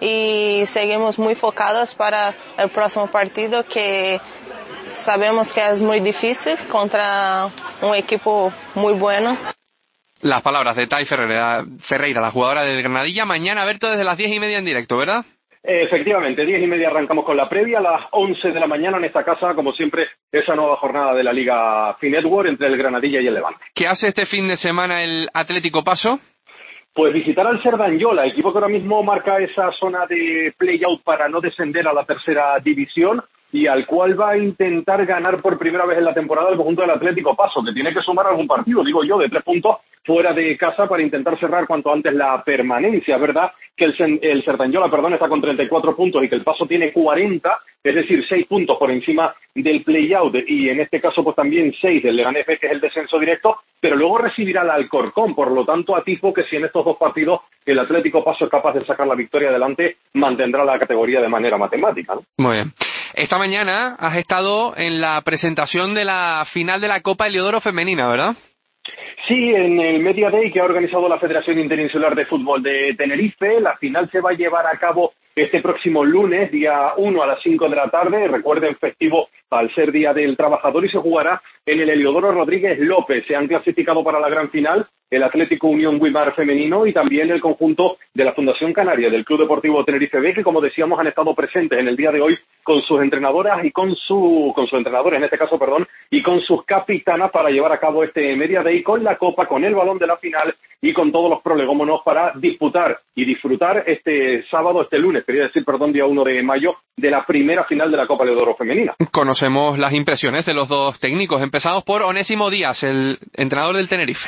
y seguimos muy focados para el próximo partido, que sabemos que es muy difícil contra un equipo muy bueno.
Las palabras de Tai Ferreira, Ferreira, la jugadora del Granadilla. Mañana, Berto, desde las diez y media en directo, ¿verdad?
Efectivamente, diez y media arrancamos con la previa, a las once de la mañana en esta casa, como siempre, esa nueva jornada de la Liga Finetworld entre el Granadilla y el Levante.
¿Qué hace este fin de semana el Atlético Paso?
Pues visitar al Cerdanyola, equipo que ahora mismo marca esa zona de play-out para no descender a la tercera división y al cual va a intentar ganar por primera vez en la temporada el conjunto del Atlético Paso, que tiene que sumar algún partido, digo yo, de tres puntos fuera de casa para intentar cerrar cuanto antes la permanencia. Es verdad que el, el Cerdanyola, perdón, está con treinta y cuatro puntos y que el Paso tiene cuarenta, es decir, seis puntos por encima del play-out y en este caso pues también seis del Leganés B, que es el descenso directo, pero luego recibirá al Alcorcón, por lo tanto atisbo que si en estos dos partidos el Atlético Paso es capaz de sacar la victoria adelante, mantendrá la categoría de manera matemática, ¿no?
Muy bien. Esta mañana has estado en la presentación de la final de la Copa Heliodoro Femenina, ¿verdad?
Sí, en el Media Day que ha organizado la Federación Interinsular de Fútbol de Tenerife. La final se va a llevar a cabo este próximo lunes, día uno a las cinco de la tarde. Recuerden, festivo al ser Día del Trabajador, y se jugará en el Heliodoro Rodríguez López. Se han clasificado para la gran final el Atlético Unión Guimar femenino y también el conjunto de la Fundación Canaria del Club Deportivo Tenerife B, que como decíamos han estado presentes en el día de hoy con sus entrenadoras y con su con sus entrenadores en este caso, perdón, y con sus capitanas para llevar a cabo este Media Day con la copa, con el balón de la final y con todos los prolegómonos para disputar y disfrutar este sábado, este lunes, quería decir, perdón, día uno de mayo, de la primera final de la Copa Heliodoro femenina.
Conocemos las impresiones de los dos técnicos. Empezamos por Onésimo Díaz, el entrenador del Tenerife.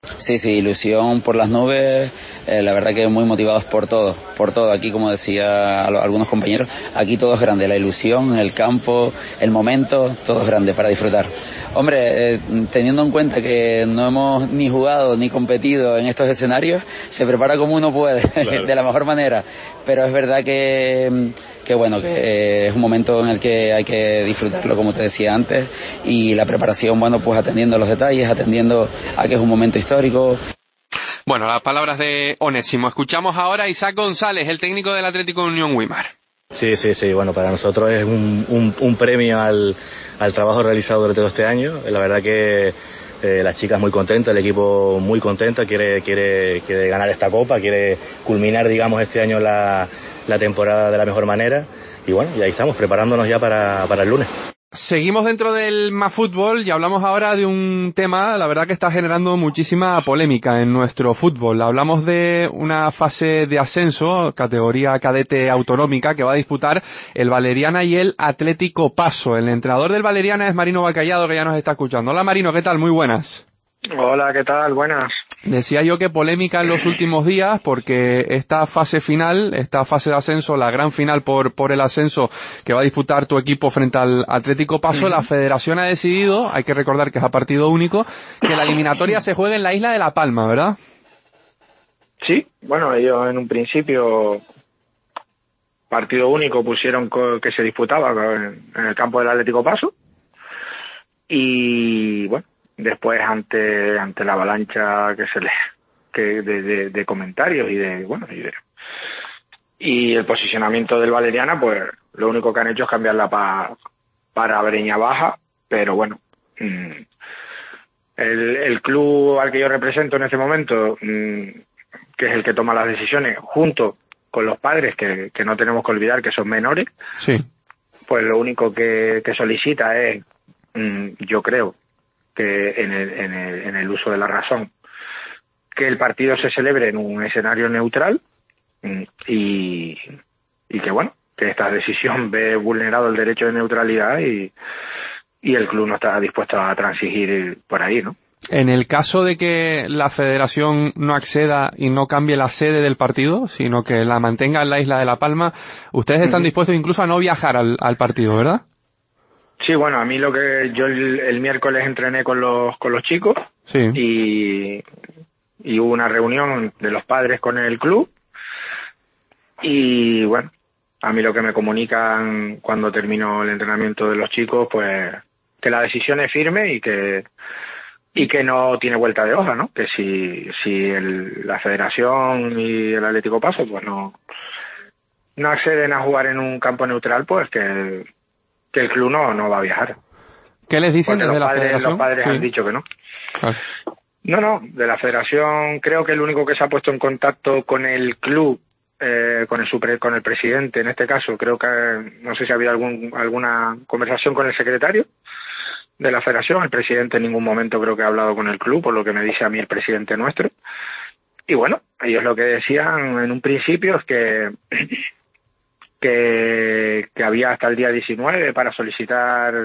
Sí, sí, ilusión por las nubes, eh, la verdad que muy motivados por todo, por todo. Aquí, como decía algunos compañeros, aquí todo es grande, la ilusión, el campo, el momento, todo es grande para disfrutar. Hombre, eh, teniendo en cuenta que no hemos ni jugado ni competido en estos escenarios, se prepara como uno puede, claro. De la mejor manera, pero es verdad que, que bueno, que eh, es un momento en el que hay que disfrutarlo, como te decía antes, y la preparación, bueno, pues atendiendo a los detalles, atendiendo a que es un momento histórico.
Bueno, las palabras de Onésimo. Escuchamos ahora a Isaac González, el técnico del Atlético de Unión Güímar.
Sí, sí, sí, bueno, para nosotros es un, un, un premio al, al trabajo realizado durante todo este año. La verdad que eh, las chicas muy contentas, el equipo muy contenta, quiere, quiere, quiere ganar esta copa, quiere culminar, digamos, este año la, la temporada de la mejor manera. Y bueno, y ahí estamos, preparándonos ya para, para el lunes.
Seguimos dentro del MAFútbol y hablamos ahora de un tema, la verdad que está generando muchísima polémica en nuestro fútbol. Hablamos de una fase de ascenso, categoría cadete autonómica, que va a disputar el Valeriana y el Atlético Paso. El entrenador del Valeriana es Marino Bacallado, que ya nos está escuchando. Hola Marino, ¿qué tal? Muy buenas.
Hola, ¿qué tal? Buenas.
Decía yo que polémica en los últimos días porque esta fase final, esta fase de ascenso, la gran final por por el ascenso que va a disputar tu equipo frente al Atlético Paso, uh-huh. La federación ha decidido, hay que recordar que es a partido único, que la eliminatoria se juegue en la isla de La Palma, ¿verdad?
Sí, bueno, ellos en un principio partido único pusieron que se disputaba en el campo del Atlético Paso y bueno, después ante ante la avalancha que se le que de, de, de comentarios y de bueno y de y el posicionamiento del Valeriana, pues lo único que han hecho es cambiarla para para Breña Baja, pero bueno, mmm, el el club al que yo represento en este momento, mmm, que es el que toma las decisiones junto con los padres, que, que no tenemos que olvidar que son menores,
sí,
pues lo único que, que solicita es, mmm, yo creo que en el, en el en el uso de la razón, que el partido se celebre en un escenario neutral y y que bueno, que esta decisión ve vulnerado el derecho de neutralidad y y el club no está dispuesto a transigir por ahí, ¿no?
En el caso de que la federación no acceda y no cambie la sede del partido, sino que la mantenga en la isla de La Palma, ustedes están uh-huh. dispuestos incluso a no viajar al, al partido, ¿verdad?
Sí, bueno, a mí lo que yo el, el miércoles entrené con los con los chicos,
sí,
y y hubo una reunión de los padres con el club y bueno, a mí lo que me comunican cuando termino el entrenamiento de los chicos, pues que la decisión es firme y que y que no tiene vuelta de hoja, ¿no? Que si si el, la Federación y el Atlético Paso pues no no acceden a jugar en un campo neutral, pues que que el club no, no va a viajar.
¿Qué les dicen
Porque
desde
los
la
padres,
federación?
Los padres
sí.
han dicho que no.
Claro.
No, no, de la federación creo que el único que se ha puesto en contacto con el club, eh, con el super, con el presidente en este caso, creo que no sé si ha habido algún, alguna conversación con el secretario de la federación. El presidente en ningún momento creo que ha hablado con el club, por lo que me dice a mí el presidente nuestro. Y bueno, ellos lo que decían en un principio es que Que, que había hasta el día diecinueve para solicitar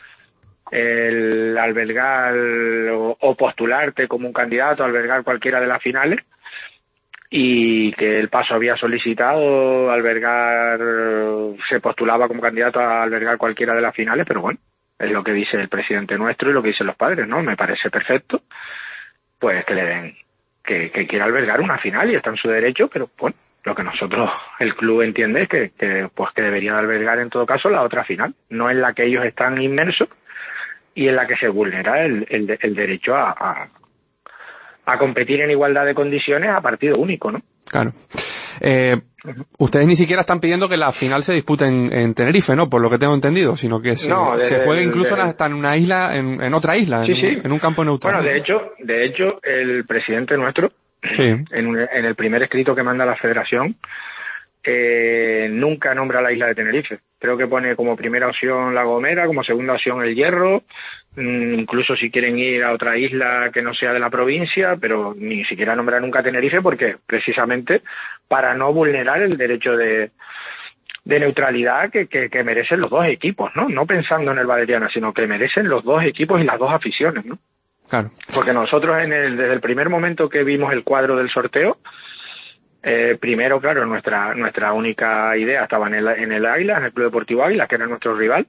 el albergar o, o postularte como un candidato a albergar cualquiera de las finales, y que el Paso había solicitado albergar, se postulaba como candidato a albergar cualquiera de las finales, pero bueno, es lo que dice el presidente nuestro y lo que dicen los padres, ¿no? Me parece perfecto, pues que le den, que, que quiera albergar una final y está en su derecho, pero bueno, lo que nosotros, el club entiende es que, que pues que debería albergar en todo caso la otra final, no en la que ellos están inmersos y en la que se vulnera el, el, el derecho a, a, a competir en igualdad de condiciones a partido único, ¿no?
Claro. Eh, uh-huh. Ustedes ni siquiera están pidiendo que la final se dispute en, en Tenerife, ¿no? Por lo que tengo entendido, sino que se,
no, de,
se juegue
de,
incluso
de,
hasta en una isla, en, en otra isla,
sí,
en,
sí.
en un campo neutral.
Bueno, de hecho, de hecho, el presidente nuestro,
sí,
en, en el primer escrito que manda la federación, eh, nunca nombra la isla de Tenerife. Creo que pone como primera opción La Gomera, como segunda opción El Hierro, mmm, incluso si quieren ir a otra isla que no sea de la provincia, pero ni siquiera nombra nunca Tenerife, porque precisamente para no vulnerar el derecho de, de neutralidad que, que, que merecen los dos equipos, ¿no? No pensando en el Valeriana, sino que merecen los dos equipos y las dos aficiones, ¿no?
Claro.
Porque nosotros en el, desde el primer momento que vimos el cuadro del sorteo, eh, primero, claro, nuestra nuestra única idea estaba en el, en el Águila, en el Club Deportivo Águila, que era nuestro rival,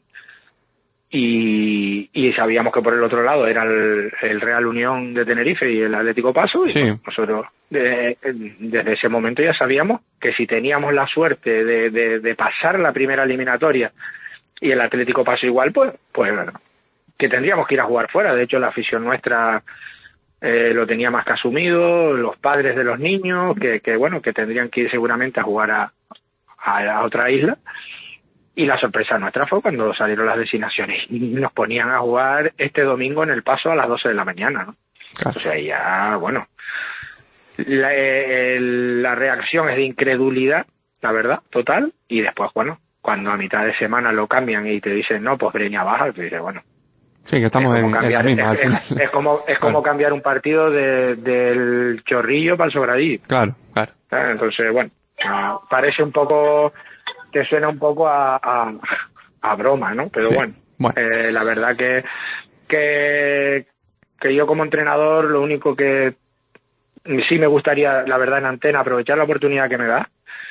y, y sabíamos que por el otro lado era el, el Real Unión de Tenerife y el Atlético Paso, y
sí.
nosotros de, desde ese momento ya sabíamos que si teníamos la suerte de, de, de pasar la primera eliminatoria y el Atlético Paso igual, pues, pues que tendríamos que ir a jugar fuera. De hecho, la afición nuestra eh, lo tenía más que asumido, los padres de los niños, que, que bueno, que tendrían que ir seguramente a jugar a, a, a otra isla. Y la sorpresa nuestra fue cuando salieron las designaciones y nos ponían a jugar este domingo en el Paso a las doce de la mañana, ¿no? Claro. O sea, ya, bueno, la, el, la reacción es de incredulidad, la verdad, total, y después, bueno, cuando a mitad de semana lo cambian y te dicen, no, pues Breña baja, te dices, bueno.
Sí, que estamos en,
cambiar,
en la misma.
Es, es, es como, es como claro. cambiar un partido de, del Chorrillo para el Sobradí.
Claro, claro.
Entonces, bueno, uh, parece un poco, que suena un poco a, a, a broma, ¿no? Pero sí. bueno, bueno. Eh, la verdad que, que, que yo como entrenador lo único que sí me gustaría, la verdad, en antena, aprovechar la oportunidad que me da,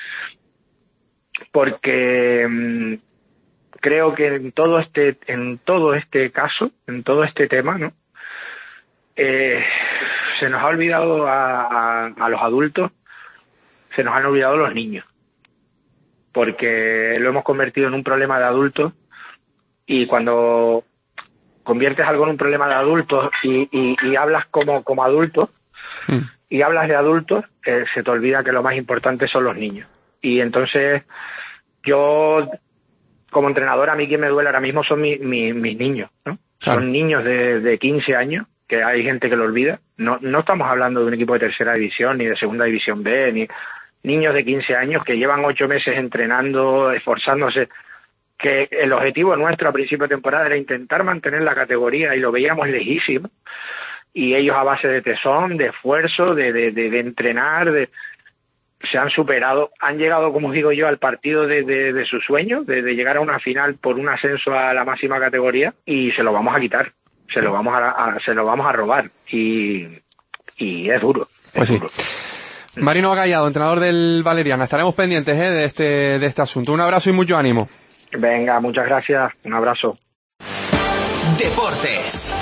porque mmm, creo que en todo este en todo este caso, en todo este tema, ¿no? Eh, se nos ha olvidado a, a, a los adultos, se nos han olvidado los niños, porque lo hemos convertido en un problema de adultos, y cuando conviertes algo en un problema de adultos y, y, y hablas como, como adultos, mm. y hablas de adultos, eh, se te olvida que lo más importante son los niños. Y entonces yo, como entrenador, a mí quien me duele ahora mismo son mi, mi, mis niños, ¿no? Claro. Son niños de, de quince años, que hay gente que lo olvida. No, no estamos hablando de un equipo de tercera división, ni de segunda división B, ni niños de quince años que llevan ocho meses entrenando, esforzándose, que el objetivo nuestro a principio de temporada era intentar mantener la categoría, y lo veíamos lejísimo, y ellos a base de tesón, de esfuerzo, de, de, de, de entrenar, de se han superado, han llegado, como digo yo, al partido de, de, de sus sueños, de, de llegar a una final por un ascenso a la máxima categoría, y se lo vamos a quitar, se lo vamos a, a se lo vamos a robar, y, y es duro, es
pues sí.
duro.
Marino Gallado, entrenador del Valeriana, estaremos pendientes ¿eh? de este de este asunto. Un abrazo y mucho ánimo.
Venga, muchas gracias, un abrazo.
Deportes.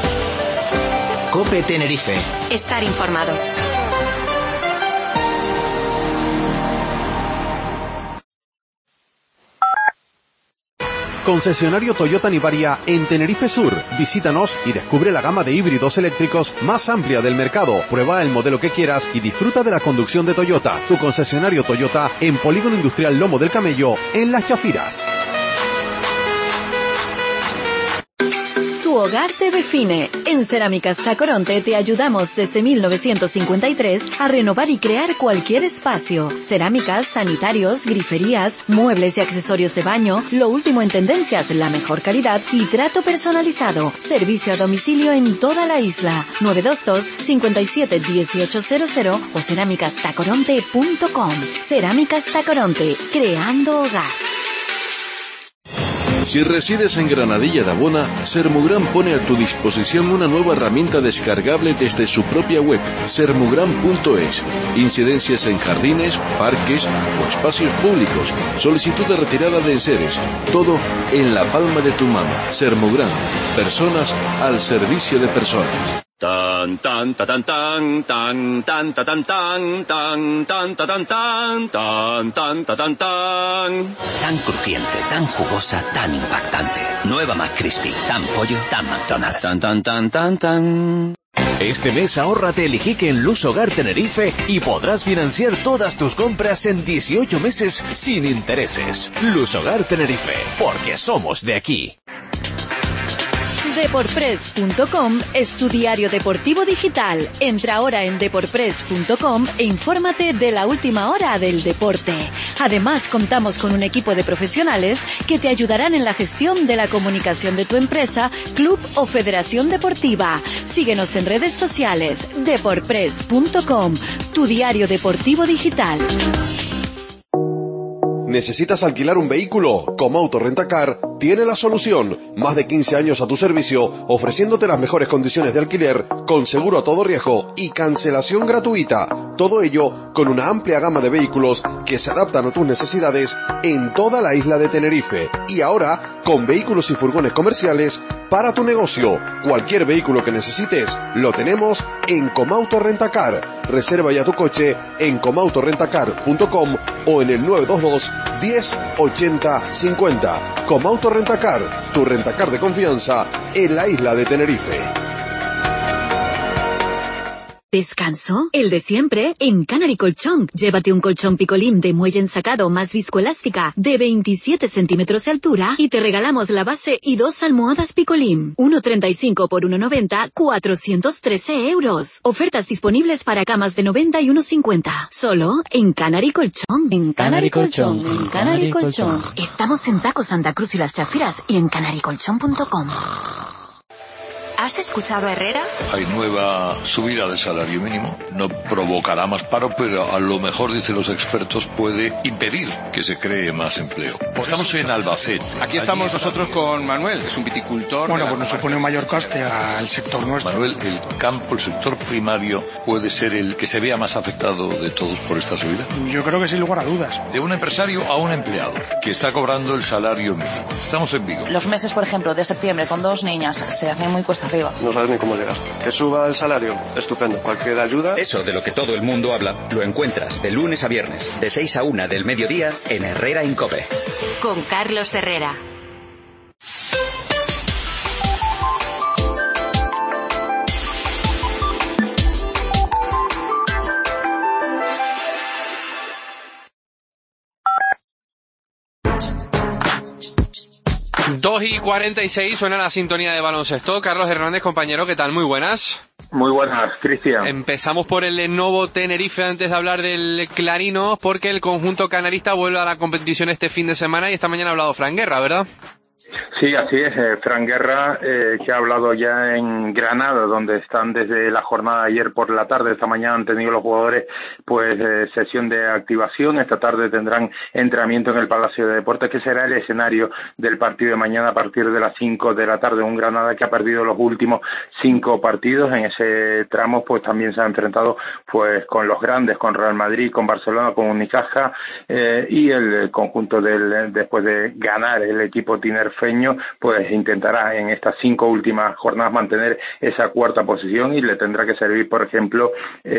COPE Tenerife.
Estar informado.
Concesionario Toyota Nivaria en Tenerife Sur. Visítanos y descubre la gama de híbridos eléctricos más amplia del mercado. Prueba el modelo que quieras y disfruta de la conducción de Toyota. Tu concesionario Toyota en Polígono Industrial Lomo del Camello, en Las Chafiras.
Tu hogar te define. En Cerámicas Tacoronte te ayudamos desde mil novecientos cincuenta y tres a renovar y crear cualquier espacio. Cerámicas, sanitarios, griferías, muebles y accesorios de baño, lo último en tendencias, la mejor calidad y trato personalizado. Servicio a domicilio en toda la isla. nueve dos dos, cinco siete, uno ocho cero cero o cerámicas tacoronte punto com. Cerámicas Tacoronte, creando hogar.
Si resides en Granadilla de Abona, Sermugran pone a tu disposición una nueva herramienta descargable desde su propia web, sermugran punto es. Incidencias en jardines, parques o espacios públicos, solicitud de retirada de enseres, todo en la palma de tu mano. Sermugran, personas al servicio de personas.
Tan tan ta tan tan tan tan ta tan tan tan tan ta tan tan tan tan ta tan tan.
Tan crujiente, tan jugosa, tan impactante. Nueva McCrispy, tan pollo, tan McDonald's.
Tan tan tan tan tan.
Este mes ahórrate el Iquique en Luz Hogar Tenerife y podrás financiar todas tus compras en dieciocho meses sin intereses. Luz Hogar Tenerife, porque somos de aquí.
Deporpress punto com es tu diario deportivo digital. Entra ahora en deporpress punto com e infórmate de la última hora del deporte. Además, contamos con un equipo de profesionales que te ayudarán en la gestión de la comunicación de tu empresa, club o federación deportiva. Síguenos en redes sociales. Deporpress punto com, tu diario deportivo digital.
¿Necesitas alquilar un vehículo? Como Autorrentacar tiene la solución. Más de quince años a tu servicio, ofreciéndote las mejores condiciones de alquiler, con seguro a todo riesgo y cancelación gratuita. Todo ello con una amplia gama de vehículos que se adaptan a tus necesidades en toda la isla de Tenerife. Y ahora, con vehículos y furgones comerciales para tu negocio. Cualquier vehículo que necesites, lo tenemos en Comauto Rentacar. Reserva ya tu coche en comauto rentacar punto com o en el nueve dos dos, diez, ochenta, cincuenta. Comauto Rentacar, tu rentacar de confianza en la isla de Tenerife.
¿Descanso? El de siempre, en Canary Colchón. Llévate un colchón Picolín de muelle ensacado más viscoelástica de veintisiete centímetros de altura y te regalamos la base y dos almohadas Picolín. uno treinta y cinco por uno noventa, cuatrocientos trece euros. Ofertas disponibles para camas de noventa y uno cincuenta. Solo en Canary Colchón. En Canary Colchón. En Canary Colchón. Estamos en Taco Santa Cruz y Las Chafiras y en canary colchón punto com.
¿Has escuchado a Herrera?
Hay nueva subida del salario mínimo. No provocará más paro, pero a lo mejor, dicen los expertos, puede impedir que se cree más empleo. Estamos en Albacete.
Aquí estamos Allí nosotros con Manuel, que es un viticultor.
Bueno, pues nos supone un mayor coste al sector nuestro.
Manuel, el campo, el sector primario, puede ser el que se vea más afectado de todos por esta subida.
Yo creo que sin lugar a dudas.
De un empresario a un empleado que está cobrando el salario mínimo. Estamos en Vigo.
Los meses, por ejemplo, de septiembre con dos niñas se hacen muy cuesta arriba.
No sabes ni cómo llegar. Que suba el salario, estupendo. Cualquier ayuda.
Eso de lo que todo el mundo habla, lo encuentras de lunes a viernes, de seis a una del mediodía, en Herrera en COPE.
Con Carlos Herrera.
dos y cuarenta y seis suena la sintonía de baloncesto. Carlos Hernández, compañero, ¿qué tal? Muy buenas.
Muy buenas, Cristian.
Empezamos por el Lenovo Tenerife antes de hablar del Clarino, porque el conjunto canarista vuelve a la competición este fin de semana y esta mañana ha hablado Fran Guerra, ¿verdad?
Sí, así es. Eh, Fran Guerra, eh, que ha hablado ya en Granada, donde están desde la jornada de ayer por la tarde. Esta mañana han tenido los jugadores pues eh, sesión de activación. Esta tarde tendrán entrenamiento en el Palacio de Deportes, que será el escenario del partido de mañana a partir de las cinco de la tarde. Un Granada que ha perdido los últimos cinco partidos. En ese tramo pues también se ha enfrentado pues con los grandes, con Real Madrid, con Barcelona, con Unicaja eh, y el conjunto del después de ganar el equipo tinerfeño pues intentará en estas cinco últimas jornadas mantener esa cuarta posición y le tendrá que servir, por ejemplo,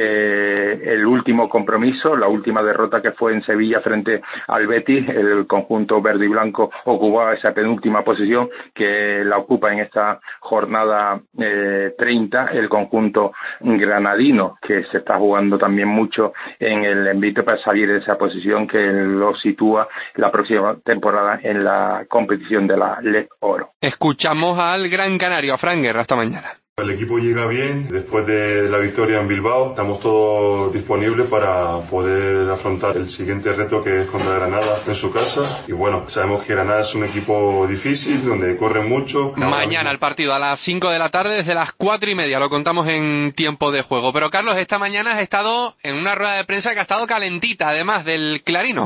eh, el último compromiso, la última derrota que fue en Sevilla frente al Betis. El conjunto verde y blanco ocupaba esa penúltima posición que la ocupa en esta jornada eh, treinta el conjunto granadino, que se está jugando también mucho en el envite para salir de esa posición que lo sitúa la próxima temporada en la competición de la L E Oro.
Escuchamos al Gran Canario, a Fran Guerra, esta mañana.
El equipo llega bien, después de la victoria en Bilbao, estamos todos disponibles para poder afrontar el siguiente reto, que es contra Granada en su casa. Y bueno, sabemos que Granada es un equipo difícil, donde corre mucho.
Mañana el partido a las cinco de la tarde, desde las cuatro y media, lo contamos en tiempo de juego. Pero Carlos, esta mañana has estado en una rueda de prensa que ha estado calentita, además del Clarino.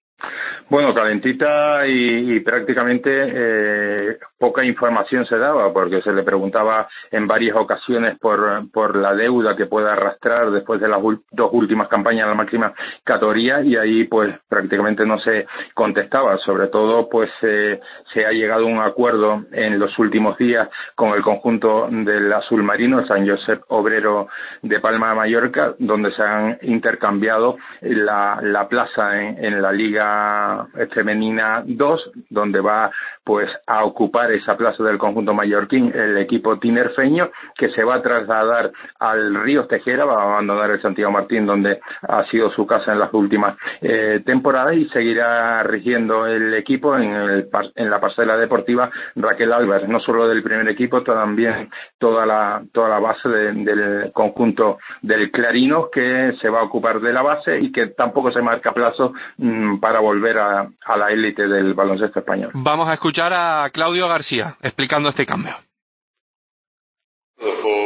Bueno, calentita y, y prácticamente eh, poca información se daba, porque se le preguntaba en varias ocasiones por, por la deuda que puede arrastrar después de las ul- dos últimas campañas en la máxima categoría, y ahí pues prácticamente no se contestaba. Sobre todo pues eh, se ha llegado a un acuerdo en los últimos días con el conjunto del azul marino, el San Josep Obrero de Palma de Mallorca, donde se han intercambiado la, la plaza en, en la Liga Femenina dos, donde va pues a ocupar esa plaza del conjunto mallorquín el equipo tinerfeño, que se va a trasladar al Ríos Tejera, va a abandonar el Santiago Martín, donde ha sido su casa en las últimas eh, temporadas, y seguirá rigiendo el equipo en, el, en la parcela deportiva Raquel Álvarez, no solo del primer equipo, también toda la toda la base de, del conjunto del Clarino, que se va a ocupar de la base y que tampoco se marca plazo mmm, para volver a a la élite del baloncesto español.
Vamos a escuchar a Claudio García explicando este cambio.
Por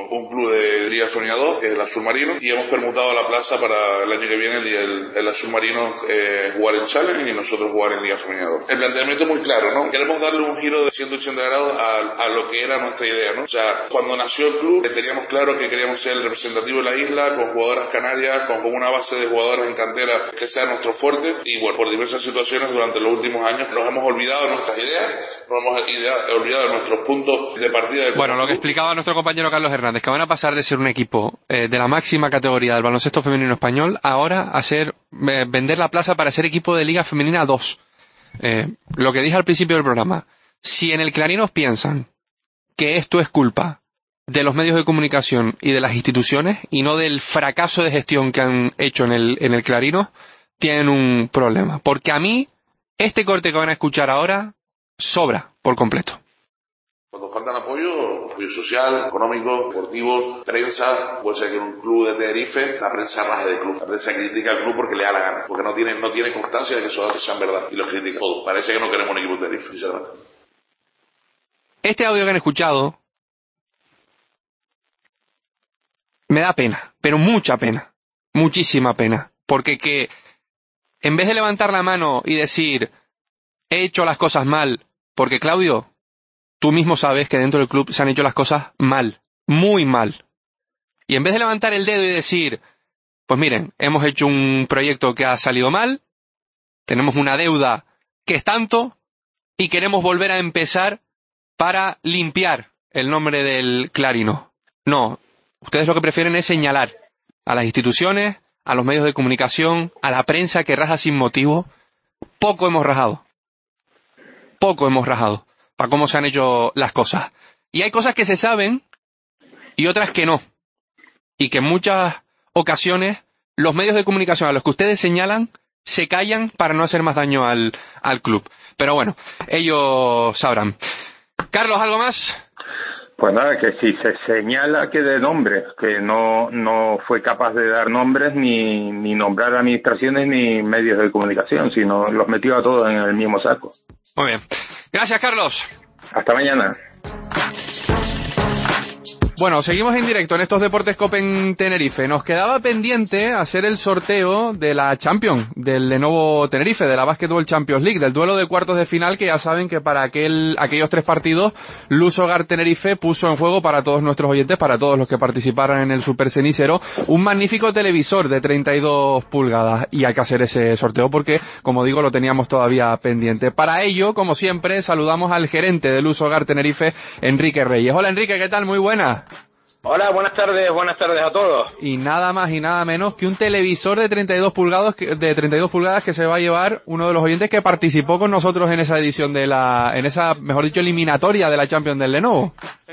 un club de Liga Femenina dos, que es el Azul Marino, y hemos permutado la plaza para el año que viene el, el, el Azul Marino eh, jugar en Challenge y nosotros jugar en Liga Femenina dos. El planteamiento es muy claro, ¿no? Queremos darle un giro de ciento ochenta grados a, a lo que era nuestra idea, ¿no? O sea, cuando nació el club teníamos claro que queríamos ser el representativo de la isla, con jugadoras canarias, con, con una base de jugadoras en cantera que sea nuestro fuerte, y bueno, por diversas situaciones durante los últimos años nos hemos olvidado de nuestras ideas, nos hemos idea, olvidado de nuestros puntos de partida. Del
bueno, lo que explicaba nuestro compañero Carlos Hernández, que van a pasar de ser un equipo eh, de la máxima categoría del baloncesto femenino español ahora a ser eh, vender la plaza para ser equipo de Liga Femenina dos. Eh, lo que dije al principio del programa, si en el Clarinos piensan que esto es culpa de los medios de comunicación y de las instituciones y no del fracaso de gestión que han hecho en el, en el Clarinos, tienen un problema. Porque a mí, este corte que van a escuchar ahora sobra por completo.
Cuando faltan apoyo, apoyo social, económico, deportivo, prensa, puede ser que en un club de Tenerife la prensa raje del club, la prensa critica al club porque le da la gana, porque no tiene, no tiene constancia de que esos datos sean verdad y los critica todo. Parece que no queremos un equipo de Tenerife, sinceramente.
Este audio que han escuchado me da pena, pero mucha pena, muchísima pena, porque que en vez de levantar la mano y decir he hecho las cosas mal, porque Claudio, tú mismo sabes que dentro del club se han hecho las cosas mal, muy mal. Y en vez de levantar el dedo y decir, pues miren, hemos hecho un proyecto que ha salido mal, tenemos una deuda que es tanto, y queremos volver a empezar para limpiar el nombre del Clarino. No, ustedes lo que prefieren es señalar a las instituciones, a los medios de comunicación, a la prensa que raja sin motivo. Poco hemos rajado. Poco hemos rajado para cómo se han hecho las cosas. Y hay cosas que se saben y otras que no. Y que en muchas ocasiones los medios de comunicación a los que ustedes señalan se callan para no hacer más daño al, al club. Pero bueno, ellos sabrán. Carlos, ¿algo más?
Pues nada, que si se señala que de nombres, que no no fue capaz de dar nombres ni, ni nombrar administraciones ni medios de comunicación, sino los metió a todos en el mismo saco.
Muy bien. Gracias, Carlos.
Hasta mañana.
Bueno, seguimos en directo en estos Deportes Copen Tenerife. Nos quedaba pendiente hacer el sorteo de la Champions, del Lenovo Tenerife, de la Basketball Champions League, del duelo de cuartos de final, que ya saben que para aquel, aquellos tres partidos, Luz Hogar Tenerife puso en juego para todos nuestros oyentes, para todos los que participaran en el Super Cenicero, un magnífico televisor de treinta y dos pulgadas. Y hay que hacer ese sorteo porque, como digo, lo teníamos todavía pendiente. Para ello, como siempre, saludamos al gerente de Luz Hogar Tenerife, Enrique Reyes. Hola, Enrique, ¿qué tal? Muy buena.
Hola, buenas tardes, buenas tardes a todos.
Y nada más y nada menos que un televisor de treinta y dos pulgadas, de treinta y dos pulgadas que se va a llevar uno de los oyentes que participó con nosotros en esa edición de la, en esa, mejor dicho, eliminatoria de la Champions del Lenovo.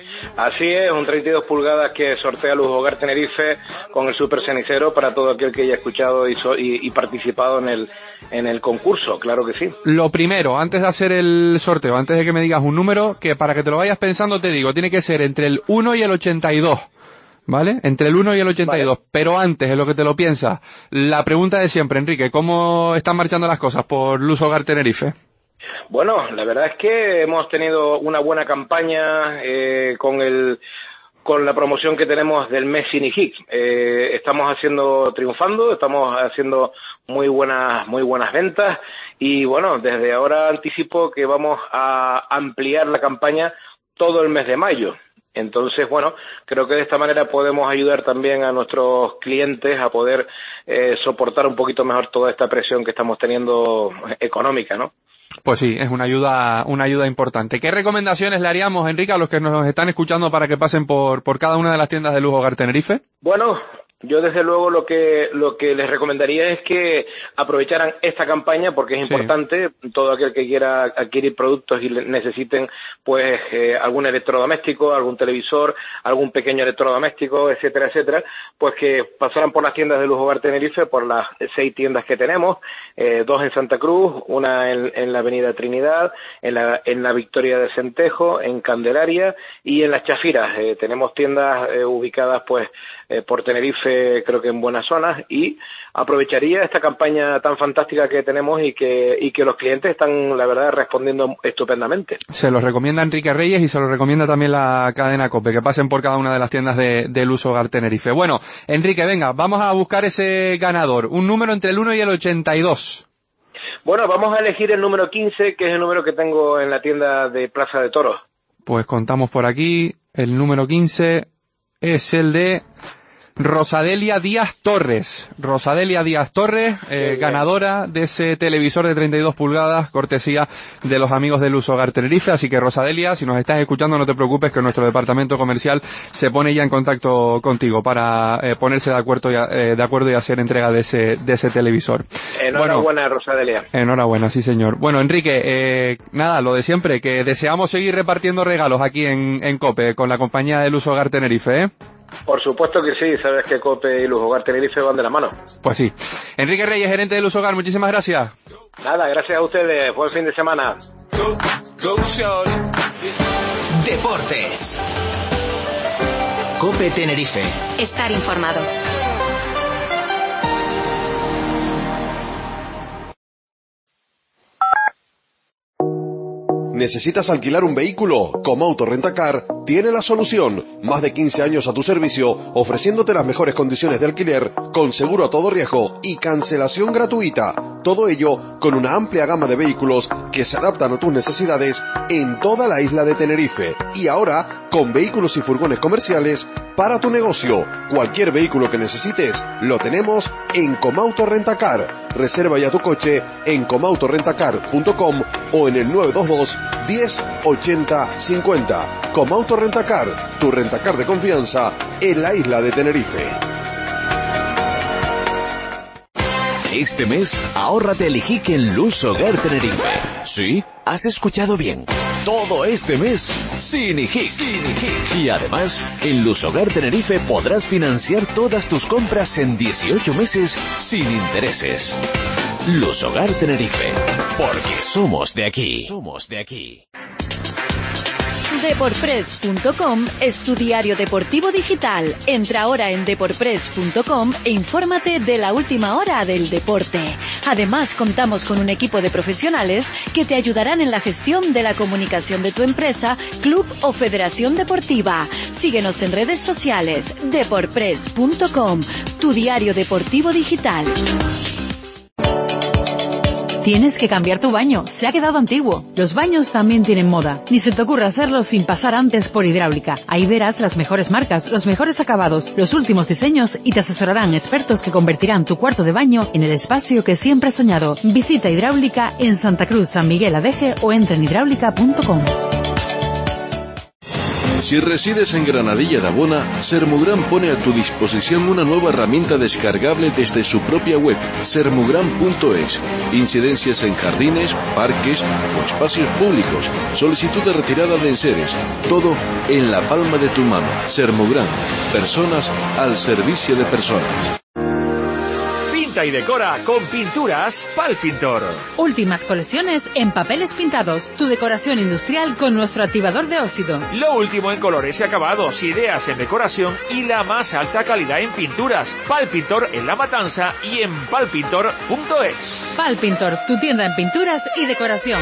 Así es, un treinta y dos pulgadas que sortea Luz Hogar Tenerife con el Super Cenicero para todo aquel que haya escuchado y, so, y, y participado en el, en el concurso, claro que sí.
Lo primero, antes de hacer el sorteo, antes de que me digas un número, que para que te lo vayas pensando te digo, tiene que ser entre el uno y el ochenta y dos. ¿Vale? Entre el uno y el ochenta y dos. Vale. Pero antes, en lo que te lo piensas, la pregunta de siempre, Enrique, ¿cómo están marchando las cosas por Luz Hogar Tenerife?
Bueno, la verdad es que hemos tenido una buena campaña eh, con el con la promoción que tenemos del mes Cine Hits. Eh, estamos haciendo, triunfando, estamos haciendo muy buenas, muy buenas ventas y bueno, desde ahora anticipo que vamos a ampliar la campaña todo el mes de mayo. Entonces, bueno, creo que de esta manera podemos ayudar también a nuestros clientes a poder eh, soportar un poquito mejor toda esta presión que estamos teniendo económica, ¿no?
Pues sí, es una ayuda, una ayuda importante. ¿Qué recomendaciones le haríamos, Enrique, a los que nos están escuchando para que pasen por, por cada una de las tiendas de Luz Hogar Tenerife?
Bueno, yo desde luego lo que lo que les recomendaría es que aprovecharan esta campaña porque es importante, sí. Todo aquel que quiera adquirir productos y necesiten pues eh, algún electrodoméstico, algún televisor, algún pequeño electrodoméstico, etcétera, etcétera, pues que pasaran por las tiendas de Luz Hogar Tenerife, por las seis tiendas que tenemos, eh, dos en Santa Cruz, una en, en la Avenida Trinidad, en la en la Victoria de Centejo, en Candelaria y en Las Chafiras. Eh, tenemos tiendas eh, ubicadas pues eh, por Tenerife, creo que en buenas zonas, y aprovecharía esta campaña tan fantástica que tenemos y que y que los clientes están, la verdad, respondiendo estupendamente.
Se los recomienda Enrique Reyes y se los recomienda también la cadena COPE, que pasen por cada una de las tiendas de, de Luz Hogar Tenerife. Bueno, Enrique, venga, vamos a buscar ese ganador, un número entre el uno y el ochenta y dos.
Bueno, vamos a elegir el número quince, que es el número que tengo en la tienda de Plaza de Toros.
Pues contamos por aquí, el número quince es el de Rosadelia Díaz Torres. Rosadelia Díaz Torres, eh, ganadora de ese televisor de treinta y dos pulgadas, cortesía de los amigos de Luz Hogar Tenerife. Así que, Rosadelia, si nos estás escuchando, no te preocupes, que nuestro departamento comercial se pone ya en contacto contigo para eh, ponerse de acuerdo, y, eh, de acuerdo y hacer entrega de ese, de ese televisor.
Enhorabuena,
bueno,
Rosadelia.
Enhorabuena, sí señor. Bueno, Enrique, eh, nada, lo de siempre, que deseamos seguir repartiendo regalos aquí en, en COPE con la compañía de Luz Hogar Tenerife, ¿eh?
Por supuesto que sí, sabes que COPE y Luz Hogar Tenerife van de la mano.
Pues sí. Enrique Reyes, gerente de Luz Hogar, muchísimas gracias.
Nada, gracias a ustedes. Buen fin de semana.
Deportes. COPE Tenerife.
Estar informado.
¿Necesitas alquilar un vehículo? Comauto Rentacar tiene la solución. Más de quince años a tu servicio, ofreciéndote las mejores condiciones de alquiler, con seguro a todo riesgo y cancelación gratuita. Todo ello con una amplia gama de vehículos que se adaptan a tus necesidades en toda la isla de Tenerife. Y ahora, con vehículos y furgones comerciales para tu negocio. Cualquier vehículo que necesites, lo tenemos en Comauto Rentacar. Reserva ya tu coche en comauto rentacar punto com o en el nueve dos dos, diez, ochenta, cincuenta. Comauto Rentacar, tu rentacar de confianza en la isla de Tenerife.
Este mes, ahórrate el hijique en Luz Hogar Tenerife. ¿Sí? ¿Has escuchado bien? Todo este mes, sin hijique. Sin hijique. Y además, en Luz Hogar Tenerife podrás financiar todas tus compras en dieciocho meses sin intereses. Luz Hogar Tenerife, porque somos de aquí. Somos de aquí.
Deporpress punto com es tu diario deportivo digital. Entra ahora en deporpress punto com e infórmate de la última hora del deporte. Además, contamos con un equipo de profesionales que te ayudarán en la gestión de la comunicación de tu empresa, club o federación deportiva. Síguenos en redes sociales. Deporpress punto com, tu diario deportivo digital.
Tienes que cambiar tu baño, se ha quedado antiguo. Los baños también tienen moda. Ni se te ocurra hacerlo sin pasar antes por Hidráulica. Ahí verás las mejores marcas, los mejores acabados, los últimos diseños y te asesorarán expertos que convertirán tu cuarto de baño en el espacio que siempre has soñado. Visita Hidráulica en Santa Cruz, San Miguel Adeje o entra en hidráulica punto com.
Si resides en Granadilla de Abona, Sermugran pone a tu disposición una nueva herramienta descargable desde su propia web, sermugran punto es. Incidencias en jardines, parques o espacios públicos, solicitud de retirada de enseres, todo en la palma de tu mano. Sermugran, personas al servicio de personas.
Pinta y decora con pinturas Palpintor.
Últimas colecciones en papeles pintados, tu decoración industrial con nuestro activador de óxido.
Lo último en colores y acabados, ideas en decoración y la más alta calidad en pinturas. Palpintor en La Matanza y en palpintor punto es.
Palpintor, tu tienda en pinturas y decoración.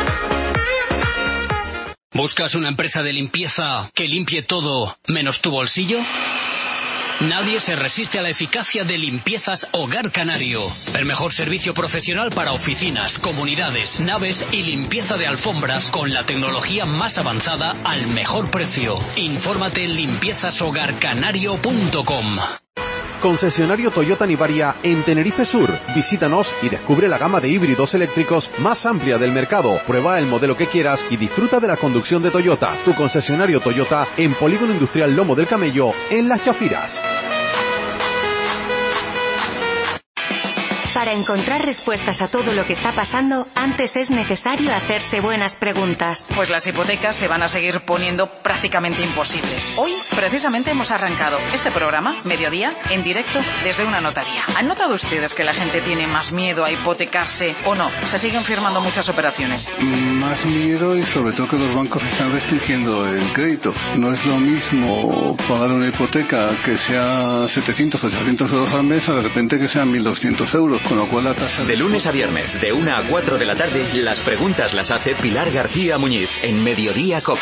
¿Buscas una empresa de limpieza que limpie todo menos tu bolsillo? Nadie se resiste a la eficacia de Limpiezas Hogar Canario. El mejor servicio profesional para oficinas, comunidades, naves y limpieza de alfombras con la tecnología más avanzada al mejor precio. Infórmate en limpiezas hogar canario punto com.
Concesionario Toyota Nivaria en Tenerife Sur. Visítanos y descubre la gama de híbridos eléctricos más amplia del mercado. Prueba el modelo que quieras y disfruta de la conducción de Toyota. Tu concesionario Toyota en Polígono Industrial Lomo del Camello, en Las Chafiras.
Para Para encontrar respuestas a todo lo que está pasando, antes es necesario hacerse buenas preguntas.
Pues las hipotecas se van a seguir poniendo prácticamente imposibles. Hoy, precisamente, hemos arrancado este programa, Mediodía, en directo desde una notaría. ¿Han notado ustedes que la gente tiene más miedo a hipotecarse o no? Se siguen firmando muchas operaciones.
Más miedo y sobre todo que los bancos están restringiendo el crédito. No es lo mismo pagar una hipoteca que sea setecientos, ochocientos euros al mes a de repente que sean mil doscientos euros. Con lo cual la tasa
de... de lunes a viernes, de una a cuatro de la tarde, las preguntas las hace Pilar García Muñiz en Mediodía COPE.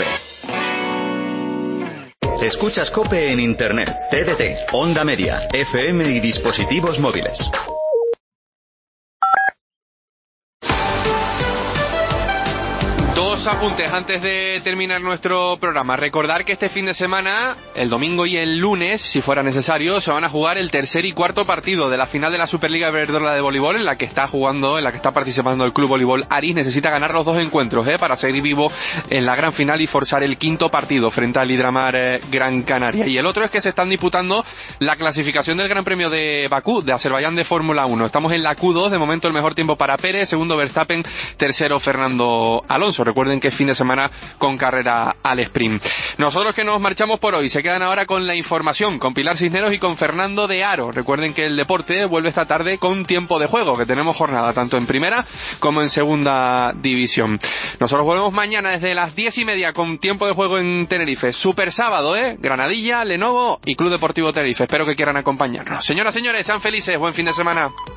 Escuchas COPE en Internet, T D T, Onda Media, F M y dispositivos móviles.
Dos apuntes antes de terminar nuestro programa. Recordar que este fin de semana, el domingo y el lunes, si fuera necesario, se van a jugar el tercer y cuarto partido de la final de la Superliga Iberdrola de voleibol, en la que está jugando, en la que está participando el Club Voleibol Aris. Necesita ganar los dos encuentros eh, para seguir vivo en la gran final y forzar el quinto partido frente al Hidramar eh, Gran Canaria. Y el otro es que se están disputando la clasificación del Gran Premio de Bakú, de Azerbaiyán de Fórmula uno. Estamos en la Q dos, de momento el mejor tiempo para Pérez, segundo Verstappen, tercero Fernando Alonso. Recuerden que es fin de semana con carrera al sprint. Nosotros que nos marchamos por hoy, se quedan ahora con la información, con Pilar Cisneros y con Fernando de Aro. Recuerden que el deporte vuelve esta tarde con tiempo de juego, que tenemos jornada tanto en primera como en segunda división. Nosotros volvemos mañana desde las diez y media con tiempo de juego en Tenerife. Super sábado, ¿eh? Granadilla, Lenovo y Club Deportivo Tenerife. Espero que quieran acompañarnos. Señoras, señores, sean felices. Buen fin de semana.